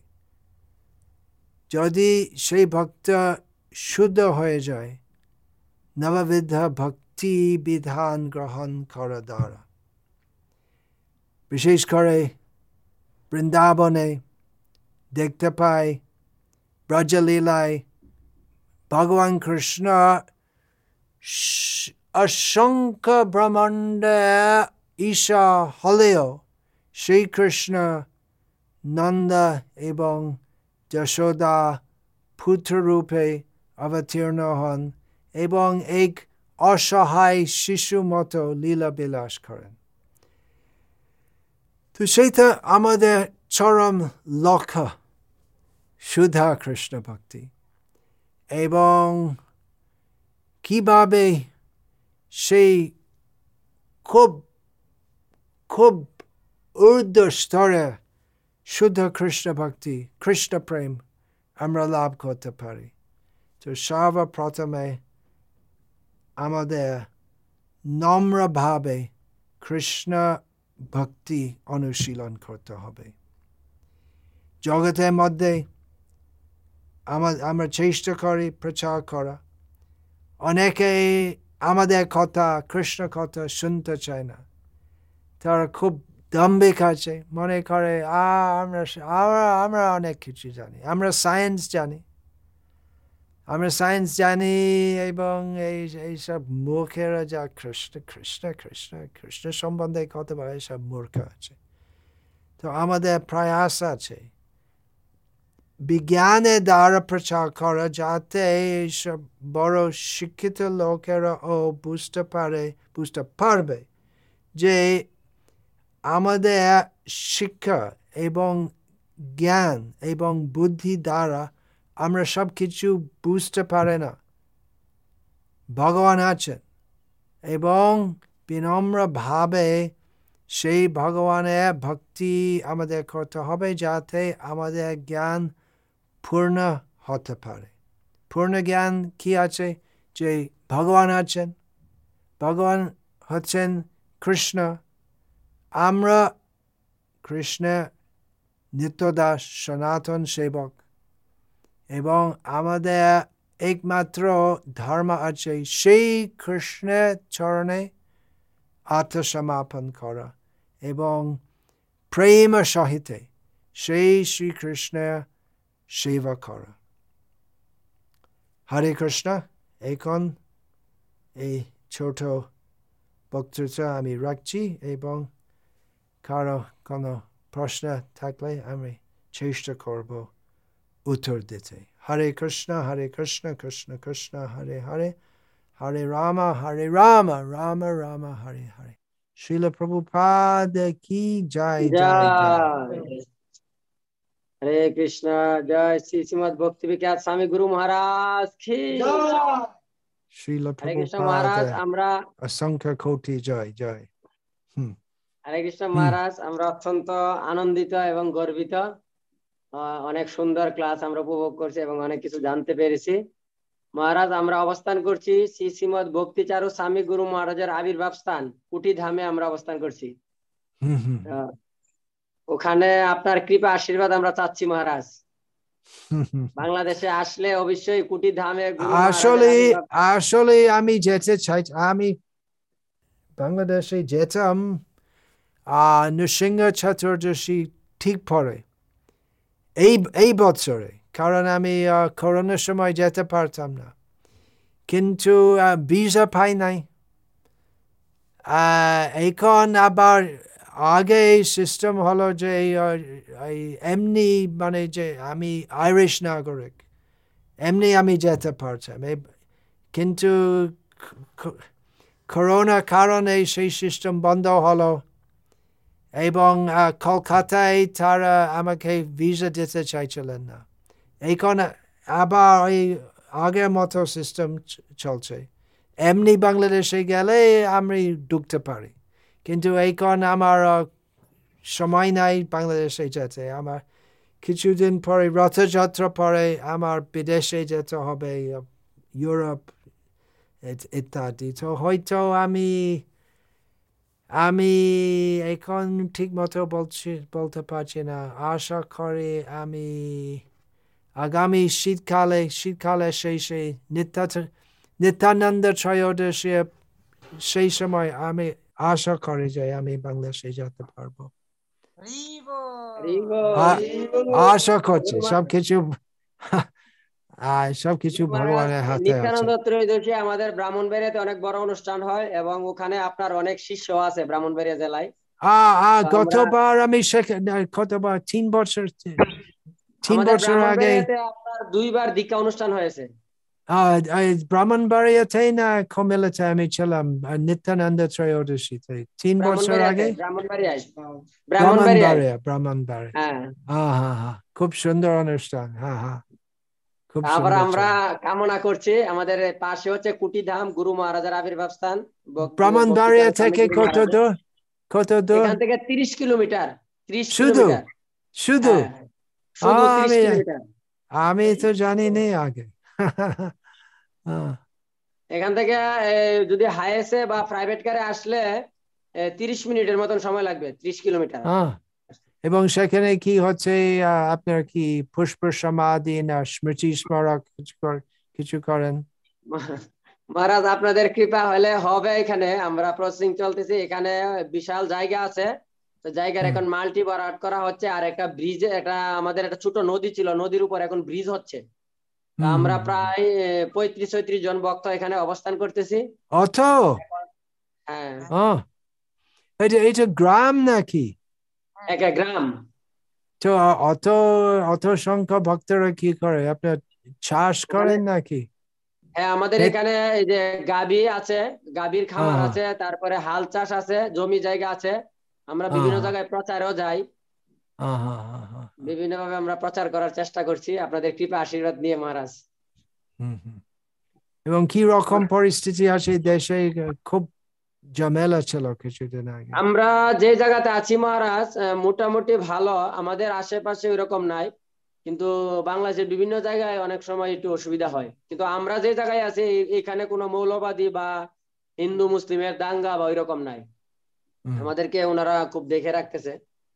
যদি সেই ভক্ত শুদ্ধ হয়ে যায় নববিধ ভক্তি বিধান গ্রহণ করা দ্বারা, বিশেষ করে বৃন্দাবনে দেখতে পাই, ব্রজলীলায় ভগবান কৃষ্ণ অসংখ্য ব্রহ্মাণ্ডে ঈশ্বর হলেও শ্রীকৃষ্ণ নন্দ এবং যশোদা পুত্র রূপে অবতীর্ণ হন এবং এক অসহায় শিশু মতো লীলা বিলাস করেন। তো সেটা আমাদের চরম লক্ষ্য, শুদ্ধ কৃষ্ণ ভক্তি। এবং কিভাবে সেই খুব খুব ঊর্ধ্ব স্তরে শুদ্ধ কৃষ্ণ ভক্তি, কৃষ্ণ প্রেম আমরা লাভ করতে পারি। তো সর্বপ্রথমে আমাদের নম্রভাবে কৃষ্ণ ভক্তি অনুশীলন করতে হবে। জগতের মধ্যে আমরা চেষ্টা করি প্রচার করা, অনেকে আমাদের কথা, কৃষ্ণ কথা শুনতে চায় না। তারা খুব দাম্ভিক আছে, মনে করে আমরা অনেক কিছু জানি, আমরা সায়েন্স জানি এবং এইসব মূর্খেরা যা কৃষ্ণ কৃষ্ণ কৃষ্ণ কৃষ্ণ সম্বন্ধে কথা বলে, সব মূর্খ আছে। তো আমাদের প্রয়াস আছে বিজ্ঞানের দ্বারা প্রচার করা, যাতে এইসব বড় শিক্ষিত লোকেরা বুঝতে পারবে যে আমাদের শিক্ষা এবং জ্ঞান এবং বুদ্ধি দ্বারা আমরা সব কিছু বুঝতে পারি না। ভগবান আছেন এবং বিনম্রভাবে সেই ভগবানের ভক্তি আমাদের করতে হবে, যাতে আমাদের জ্ঞান পূর্ণ হতে পারে। পূর্ণ জ্ঞান কি আছে? যে ভগবান আছেন, ভগবান হচ্ছেন কৃষ্ণ, আমরা কৃষ্ণের নিত্যদাস সনাতন সেবক, এবং আমাদের একমাত্র ধর্ম আছে সেই কৃষ্ণের চরণে আত্মসমর্পণ করা এবং প্রেম সহিত সেই শ্রীকৃষ্ণের সেবা করা। হরে কৃষ্ণ। এখন এই ছোট বক্তৃতা আমি রাখছি, এবং কারো কোনো প্রশ্ন থাকলে আমি চেষ্টা করব উত্তর দিতে। হরে কৃষ্ণ কৃষ্ণ কৃষ্ণ হরে হরে, হরে রাম রাম রাম হরে হরে। শ্রীল প্রভুপাদ কি জয় জয় জয়। হরে কৃষ্ণ। জয় শ্রী শ্রীমদ ভক্তি বিকাশ স্বামী গুরু মহারাজ কি Srila হরে কৃষ্ণ মহারাজ। Prabhupada আমরা Asankha Koti Jai Jai. হরে কৃষ্ণ মহারাজ, আমরা অত্যন্ত আনন্দিত এবং গর্বিত। অনেক সুন্দর ক্লাস আমরা উপভোগ করছি এবং অনেক কিছু জানতে পেরেছি। মহারাজ, আমরা অবস্থান করছি শ্রী শ্রীমদ ভক্তিচারু স্বামী গুরু মহারাজের আবির্ভাব স্থান কুটি ধামে আমরা অবস্থান করছি। ওখানে আপনার কৃপা আশীর্বাদ আমরা চাচ্ছি মহারাজ। বাংলাদেশে আসলে অবশ্যই কুটি ধামে গুরু আসলে আমি যেতে চাই, আমি বাংলাদেশে যেতাম নৃসিংহ চতুর্দশী ঠিক পরে এই বছরে, কারণ আমি করোনার সময় যেতে পারতাম না, কিন্তু ভিসা পাই নাই। এখন আবার আগে সিস্টেম হলো যে এমনি, মানে যে আমি আইরিশ নাগরিক, এমনি আমি যেতে পারতাম, কিন্তু করোনার কারণে সেই সিস্টেম বন্ধ হলো এবং কলকাতায় তারা আমাকে ভিসা দিতে চাইছিলেন না। এখন আবার ওই আগের মতো সিস্টেম চলছে, এমনি বাংলাদেশে গেলে আমি ঢুকতে পারি, কিন্তু এখন আমার সময় নাই বাংলাদেশে যেতে। আমার কিছুদিন পরে, রথযাত্রা পরে আমার বিদেশে যেতে হবে, ইউরোপ ইত্যাদি। তো হয়তো আমি এখন ঠিক মতো বলতে পারছি না। আশা করি আমি আগামী শীতকালে শেষে নিত্যানন্দ ত্রয়োদশী সেই সময় আমি আশা করি যে আমি বাংলাদেশে যেতে পারবো। আশা করছি সবকিছু ভগবানের হাতে আছে। নিত্যানন্দ ত্রয়োদশী আমাদের ব্রাহ্মণবাড়িয়াতে অনেক বড় অনুষ্ঠান হয় এবং ওখানে আপনার অনেক শিষ্য আছে ব্রাহ্মণবাড়িয়া জেলায়। গতবার আমি কতবার 3 বছর আগে আপনার 2 বার দীক্ষা অনুষ্ঠান হয়েছে। ব্রাহ্মণবাড়িয়াতে না কুমিল্লাতে আমি ছিলাম নিত্যানন্দ ত্রয়োদশীতে 3 বছর আগে। ব্রাহ্মণবাড়িয়া। হ্যাঁ, খুব সুন্দর অনুষ্ঠান। হ্যাঁ, খুব সুন্দর। আমরা কামনা করছি আমাদের পাশে হচ্ছে কুটি ধাম গুরু মহারাজের আবির্ভাব স্থান। ব্রাহ্মণবাড়িয়া থেকে কত দূর? এখান থেকে 30 কিলোমিটার। শুধু 30 কিলোমিটার। আমি তো জানি না আগে। এখান থেকে যদি হাইয়েস্টে বা প্রাইভেট কারে আসলে 30 মিনিটের মতন সময় লাগবে। 30 কিলোমিটার। এবং সেখানে কি হচ্ছে, আপনার কি পুষ্প সমাধি না স্মৃতি স্মারক কিছু করেন? মহারাজ, আপনাদের কৃপা হলে হবে। এখানে আমরা প্রসেসিং চলতেছি, এখানে বিশাল জায়গা আছে, তো জায়গার এখন মাল্টি ভরাট করা হচ্ছে। আর একটা ব্রিজ, আমাদের একটা ছোট নদী ছিল, নদীর উপর এখন ব্রিজ হচ্ছে। আমরা প্রায় 35-36 জন ভক্ত এখানে অবস্থান করতেছি। হ্যাঁ, এটা গ্রাম নাকি? একটা গ্রাম। তো অত সংখ্যা ভক্তরা কি করে? আপনার চাষ করেন নাকি? হ্যাঁ, আমাদের এখানে এই যে গাভী আছে, গাভীর খামার আছে, তারপরে হাল চাষ আছে, জমি জায়গা আছে। আমরা বিভিন্ন জায়গায় প্রচারও যাই। বিভিন্ন ভাবে আমরা প্রচার করার চেষ্টা করছি আপনাদের কৃপা আশীর্বাদ নিয়ে মহারাজ। এবং কি রকম পরিস্থিতি আছে দেশে? খুব ঝামেলা ছিল কিছুদিন আগে। আমরা যে জায়গাতে আছি মহারাজ মোটামুটি ভালো, আমাদের আশেপাশে ওইরকম নাই, কিন্তু বাংলাদেশের বিভিন্ন জায়গায় অনেক সময় একটু অসুবিধা হয়। কিন্তু আমরা যে জায়গায় আছি এখানে কোনো মৌলবাদী বা হিন্দু মুসলিমের দাঙ্গা বা ওইরকম নাই। আমাদেরকে ওনারা খুব দেখে রাখতেছে,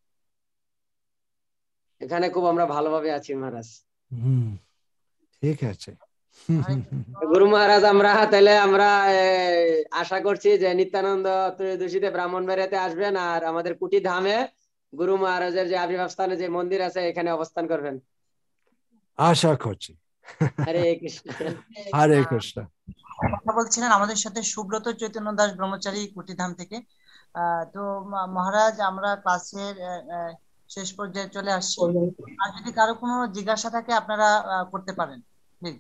এখানে খুব আমরা ভালোভাবে আছি মহারাজ। ঠিক আছে গুরু মহারাজ, আমরা তাহলে আমরা আশা করছি যে নিত্যানন্দ ত্রয়োদশীতে ব্রাহ্মণবাড়িয়াতে আসবেন আর আমাদের কুটি ধামে গুরু মহারাজের যে আবির্ভাব স্থানে যে মন্দির আছে এখানে অবস্থান করবেন। আশা করছি। হরে কৃষ্ণ। হরে কৃষ্ণ। কথা বলছিলেন আমাদের সাথে সুব্রত চৈতন্য দাস ব্রহ্মচারী কুটিধাম থেকে। তো মহারাজ, আমরা ক্লাসের শেষ পর্যায়ে চলে আসছি। আর যদি কারো কোনো জিজ্ঞাসা থাকে আপনারা করতে পারেন প্লিজ।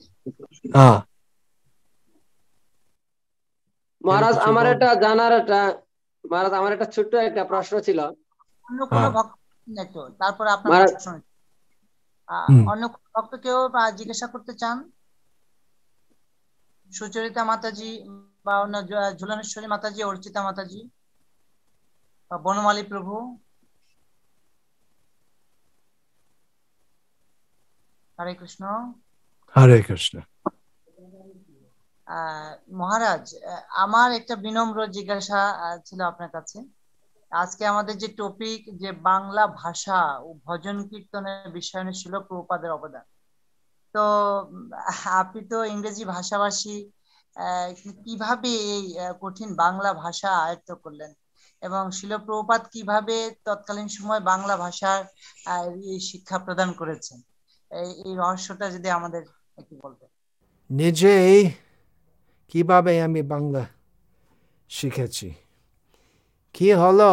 মহারাজ, আমার একটা ছোট্ট একটা প্রশ্ন ছিল। অন্য কোনো ভক্ত তারপরে আপনার প্রশ্ন। অন্য কোনো ভক্ত কেউ জিজ্ঞাসা করতে চান? সুচরিতা মাতাজি বা অন্য ঝুলনেশ্বরী মাতাজি, অর্চিতা মাতাজি বা বনমালী প্রভু? হরে কৃষ্ণ। হরে কৃষ্ণ। মহারাজ, আমার একটা বিনম্র জিজ্ঞাসা ছিল আপনার কাছে। আজকে আমাদের যে টপিক, যে বাংলা ভাষা ও ভজন কীর্তনের বিষয়ে ছিল প্রভুপাদের অবদান। তো আপনি তো ইংরেজি ভাষাভাষী, কিভাবে এই কঠিন বাংলা ভাষা আয়ত্ত করলেন এবং শিল প্রভুপাদ কিভাবে তৎকালীন সময় বাংলা ভাষার এই শিক্ষা প্রদান করেছেন, এই রহস্যটা যদি আমাদের একটু বলতেন। নিজেই কিভাবে আমি বাংলা শিখেছি, কি হলো,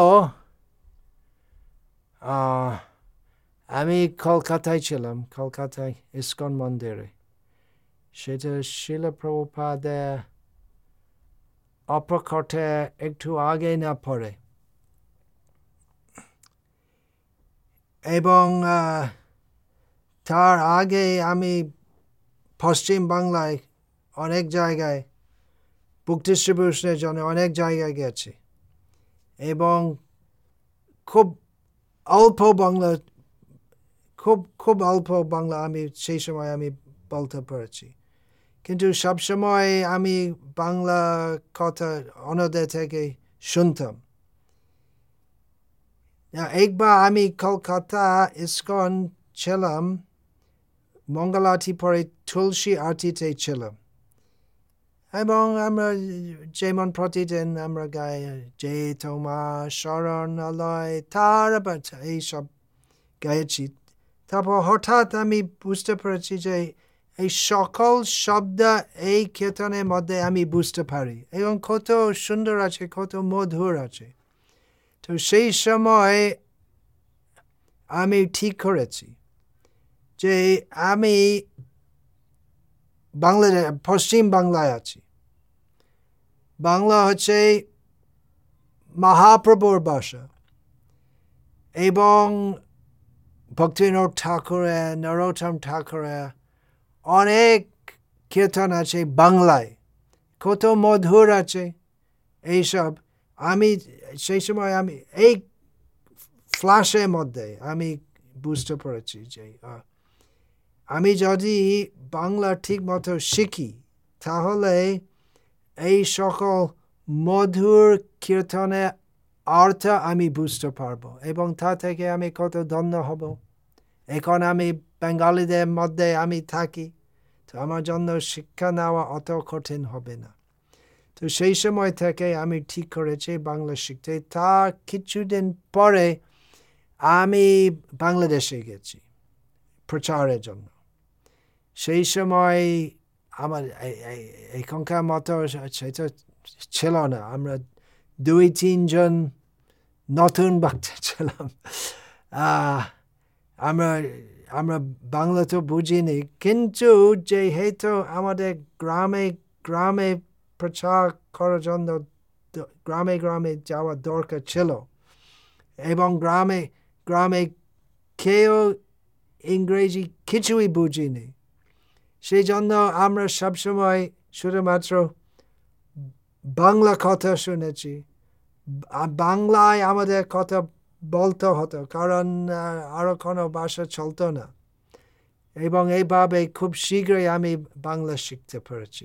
আমি কলকাতায় ছিলাম, কলকাতায় ইস্কন মন্দিরে। সেটা শিল প্রভুপাদের অপ্রকটে একটু আগে না পড়ে, এবং তার আগে আমি পশ্চিম বাংলায় অনেক জায়গায় বুক ডিস্ট্রিবিউশনের জন্য অনেক জায়গায় গেছি, এবং খুব অল্প বাংলা, খুব অল্প বাংলা আমি সেই সময় আমি বলতে পেরেছি। কিন্তু সবসময় আমি বাংলা কথা অন্যদের থেকে শুনতাম। একবার আমি কলকাতা ইস্কন ছিলাম, মঙ্গল আরতি পরে তুলসী আরতিতে ছিলাম, এবং আমরা যেমন প্রতিদিন আমরা গাই যে তোমার শরণালয় তার এইসব গাইছি। তারপর হঠাৎ আমি বুঝতে পেরেছি যে এই সকল শব্দ এই কীর্তনের মধ্যে আমি বুঝতে পারি এবং কত সুন্দর আছে, কত মধুর আছে। তো সেই সময় আমি ঠিক করেছি যে আমি পশ্চিম বাংলায় আছি। বাংলা হচ্ছে মহাপ্রভুর ভাষা, এবং ভক্তিবিনোদ ঠাকুরের, নরোত্তম ঠাকুরের অনেক কীর্তন আছে বাংলায়, কত মধুর আছে এইসব। আমি সেই সময় আমি এই ফ্ল্যাশের মধ্যে আমি বুঝতে পেরেছি যে আমি যদি বাংলা ঠিক মতো শিখি তাহলে এই সকল মধুর কীর্তনের অর্থ আমি বুঝতে পারবো, এবং তা থেকে আমি কত ধন্য হব। এখন আমি বেঙ্গলিদের মধ্যে আমি থাকি, তো আমার জন্য শিক্ষা নেওয়া অত কঠিন হবে না। তো সেই সময় থেকে আমি ঠিক করেছি বাংলা শিখতে। তা কিছুদিন পরে আমি বাংলাদেশে গেছি প্রচারের জন্য। সেই সময় আমার এখনকার মতো সেটা ছিল না, আমরা 2-3 জন নতুন বাচ্চা ছিলাম। আমরা বাংলা তো বুঝিনি, কিন্তু যেহেতু আমাদের গ্রামে গ্রামে প্রচার করার জন্য গ্রামে গ্রামে যাওয়ার দরকার ছিল, এবং গ্রামে গ্রামে কেউ ইংরেজি কিছুই বুঝিনি, সেই জন্য আমরা সবসময় শুধুমাত্র বাংলা কথা শুনেছি। বাংলায় আমাদের কথা বলতে হতো, কারণ আরো কোনো ভাষা চলতো না, এবং এইভাবে খুব শীঘ্রই আমি বাংলা শিখতে পেরেছি।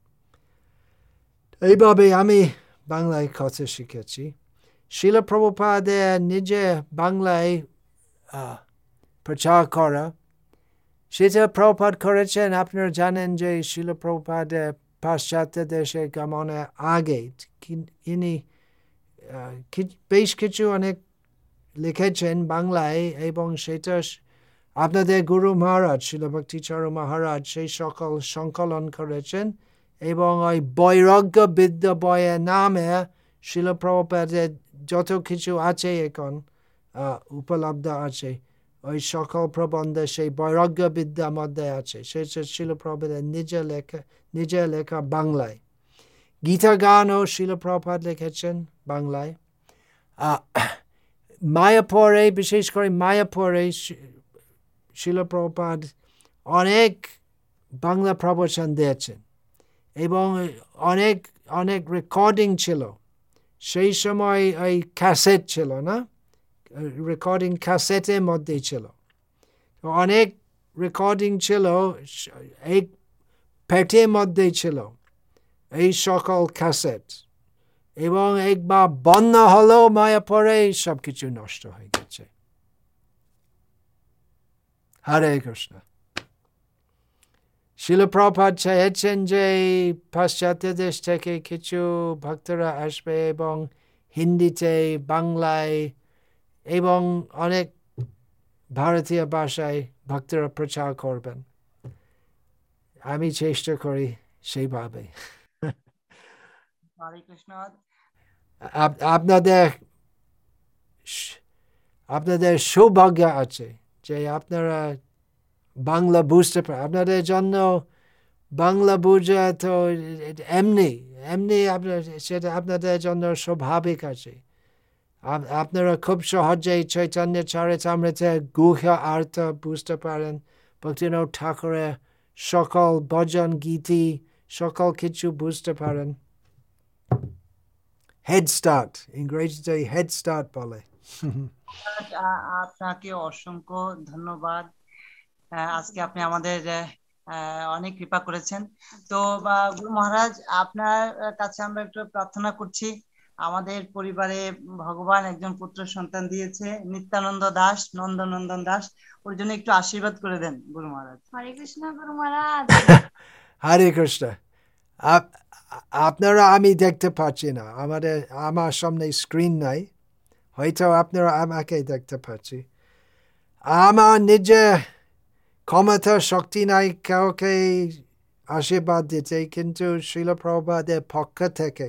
এইভাবে আমি বাংলায় কথা শিখেছি। শিল প্রভুপাদের নিজে বাংলায় প্রচার করা, সেটা প্রভুপাদ করেছেন। আপনারা জানেন যে শিল প্রভুপাদের পাশ্চাত্য দেশে গমনের আগে ইনি বেশ কিছু অনেক লিখেছেন বাংলায়, এবং সেটা আপনাদের গুরু মহারাজ শিল ভক্তিচরণ মহারাজ সেই সকল সংকলন করেছেন, এবং ওই বৈরাগ্য বিদ্যা বইয়ের নামে শিল প্রভুপাদের যত কিছু আছে এখন উপলব্ধ আছে, ওই সকল প্রবন্ধ সেই বৈরাগ্য বিদ্যার মধ্যে আছে। সেটা শিল প্রভুপাদের নিজের লেখা বাংলায়। গীতা গানও শিল প্রভুপাদ লিখেছেন বাংলায়। মায়াপুরে, বিশেষ করে মায়াপুরে শিলা প্রভুপাদ অনেক বাংলা প্রবচন দিয়েছেন এবং অনেক অনেক রেকর্ডিং ছিল। সেই সময় ওই ক্যাসেট ছিল না, রেকর্ডিং ক্যাসেটের মধ্যে ছিল, অনেক রেকর্ডিং ছিল, এই পেটের মধ্যে ছিল এই সকল ক্যাসেট, এবং একবার বন্যা হলো মায়াপুরে, সব কিছু নষ্ট হয়ে গেছে। হরে কৃষ্ণ। শিলা প্রভুপাদ চেয়েছেন যে পাশ্চাত্য দেশ থেকে কিছু ভক্তরা আসবে এবং হিন্দিতে, বাংলায় এবং অনেক ভারতীয় ভাষায় ভক্তরা প্রচার করবেন। আমি চেষ্টা করি সেইভাবে। হরে কৃষ্ণ। আপনাদের সৌভাগ্য আছে যে আপনারা বাংলা বুঝতে পারেন। আপনাদের জন্য বাংলা বোঝা তো এমনি এমনি সেটা আপনাদের জন্য স্বাভাবিক আছে। আপনারা খুব সহজেই চৈতন্য চরিতামৃতের গুহ্য অর্থ বুঝতে পারেন, ভক্তিনাথ ঠাকুরের সকল ভজন গীতি সকল কিছু বুঝতে পারেন। হেড স্টার্ট, ইংরেজিতে হেড স্টার্ট বলে। আপনাকে অসংখ্য ধন্যবাদ। আজকে আপনি আমাদের অনেক কৃপা করেছেন। তো গুরু মহারাজ, আপনার কাছে আমরা একটু প্রার্থনা করছি। আমাদের পরিবারে ভগবান একজন পুত্র সন্তান দিয়েছে, নিত্যানন্দ দাস, নন্দনন্দন দাস। ওর জন্য একটু আশীর্বাদ করে দেন গুরু মহারাজ। হরে কৃষ্ণ গুরু মহারাজ। হরে কৃষ্ণ। আপনারা, আমি দেখতে পাচ্ছি না, আমার সামনে স্ক্রিন নাই, হয়তো আপনারা আমাকে দেখতে পাচ্ছি। আমার নিজে ক্ষমতা শক্তি নাই কাউকে আশীর্বাদ দিতে, কিন্তু শিলা প্রভুপাদের পক্ষ থেকে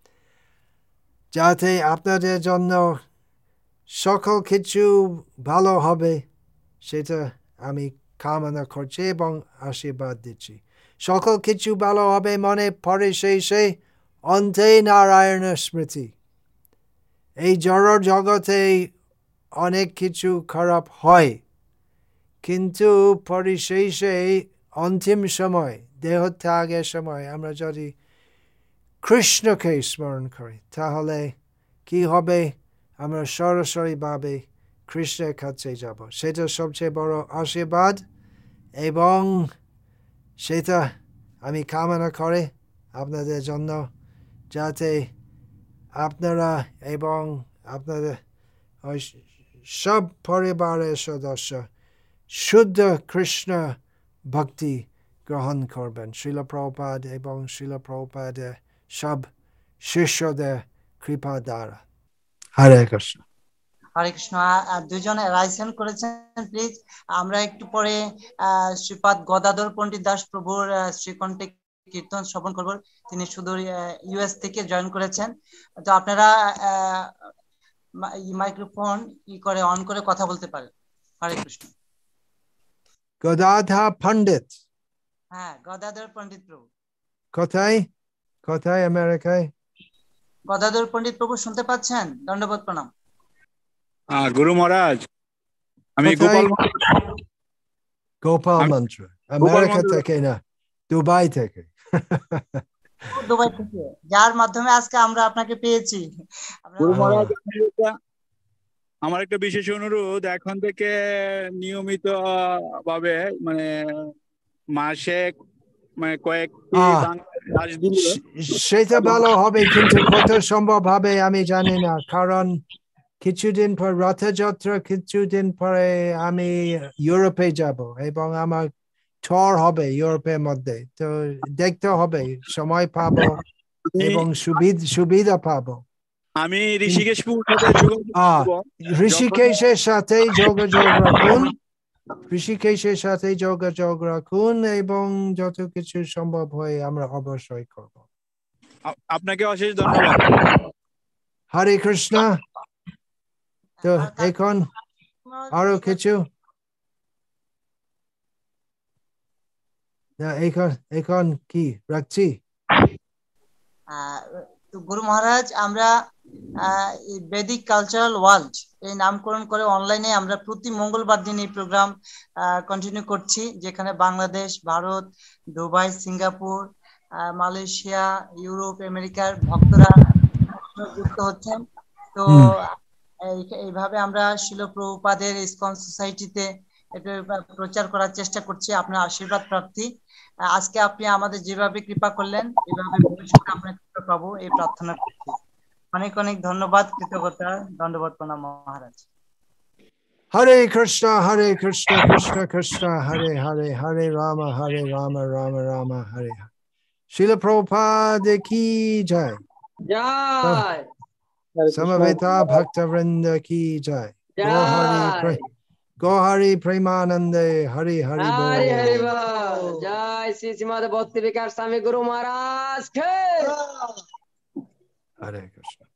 যাতে আপনাদের জন্য সকল কিছু ভালো হবে সেটা আমি কামনা করছি এবং আশীর্বাদ দিচ্ছি। সকল কিছু ভালো হবে মনে পরে শেষে অন্তে নারায়ণের স্মৃতি। এই জড় জগতে অনেক কিছু খারাপ হয়, কিন্তু পরিশেষে অন্তিম সময়, দেহ ত্যাগের সময় আমরা যদি কৃষ্ণকে স্মরণ করি তাহলে কি হবে? আমরা সরাসরিভাবে কৃষ্ণের কাছে যাব। সেটা সবচেয়ে বড় আশীর্বাদ, এবং সেটা আমি কামনা করি আপনাদের জন্য, যাতে আপনারা এবং আপনাদের সব পরিবারের সদস্য শুদ্ধ কৃষ্ণ ভক্তি গ্রহণ করবেন শিলা প্রভুপাদ এবং শিলা প্রভুপাদের সব শিষ্যদের কৃপা দ্বারা। হরে কৃষ্ণ। হরে কৃষ্ণ। দুজন রাইসেন করেছেন, প্লিজ আমরা একটু পরে শ্রীপাদ গদাধর পণ্ডিত দাস প্রভুর শ্রীকণ্ঠে কীর্তন শ্রবণ করব। তিনি সুদূর ইউএস থেকে জয়েন করেছেন। তো আপনারা মাইক্রোফোন করে অন করে কথা বলতে পারেন। হরে কৃষ্ণ। গদাধর পণ্ডিত। হ্যাঁ, গদাধর পণ্ডিত প্রভু। কোথায়? কোথায়? আমেরিকায়? গদাধর পণ্ডিত প্রভু শুনতে পাচ্ছেন? দণ্ডবোধ প্রণাম। গুরু মহারাজ, আমি গোপাল মন্ত্র, আমেরিকা থেকে না, দুবাই থেকে। দুবাই থেকে, যার মাধ্যমে আজকে আমরা আপনাকে পেয়েছি। গুরু মহারাজ, আমার একটা বিশেষ অনুরোধ, এখন থেকে নিয়মিত ভাবে মানে মাসে কয়েকটি ক্লাস দিলে সেটা ভালো হবে, কিন্তু কত সম্ভব হবে আমি জানি না, কারণ কিছুদিন পর রথযাত্রা, কিছুদিন পরে আমি ইউরোপে যাব এবং আমার ট্যুর হবে ইউরোপের মধ্যে। তো দেখতে হবে সময় পাবো এবং সুবিধা পাবো। আমি ঋষিকেশের সাথে যোগাযোগ রাখুন, ঋষিকেশের সাথে যোগাযোগ রাখুন এবং যত কিছু সম্ভব হয় আমরা অবশ্যই করব। আপনাকে অশেষ ধন্যবাদ। হরে কৃষ্ণ। তো এখন আরো কিছু না, এখন কি রাখছি? গুরু মহারাজ, আমরা বেদিক কালচারাল ওয়ার্ল্ড এই নামকরণ করে অনলাইনে আমরা প্রতি মঙ্গলবার দিন এই প্রোগ্রাম কন্টিনিউ করছি, যেখানে Bangladesh, Bharat, Dubai, Singapore, Malaysia, Europe, আমেরিকার ভক্তরা যুক্ত হচ্ছেন। তো এইভাবে আমরা শিল প্রভুপাদের ইসকন সোসাইটিতে এটা প্রচার করার চেষ্টা করছি, আপনার আশীর্বাদ প্রার্থী। আজকে আপনি আমাদের যেভাবে কৃপা করলেন, এভাবে ভবিষ্যতে আমরা কৃপা পাবো এই প্রার্থনা করছি। অনেক অনেক ধন্যবাদ, কৃতজ্ঞতা, দণ্ডবত প্রণাম মহারাজ। Hare Krishna, Krishna Krishna, Hare Hare, Hare Rama, Rama Rama, Hare Hare. Srila Prabhupada ki jai. জয় Samaveta Bhaktavrinda ki jai. জয় Gohari Premanande, Hari Hari Bol. Hari Hari বল। জয় শ্রী শ্রীমদ ভক্তি বিকাশ স্বামী গুরু মহারাজ কে Hare Krishna.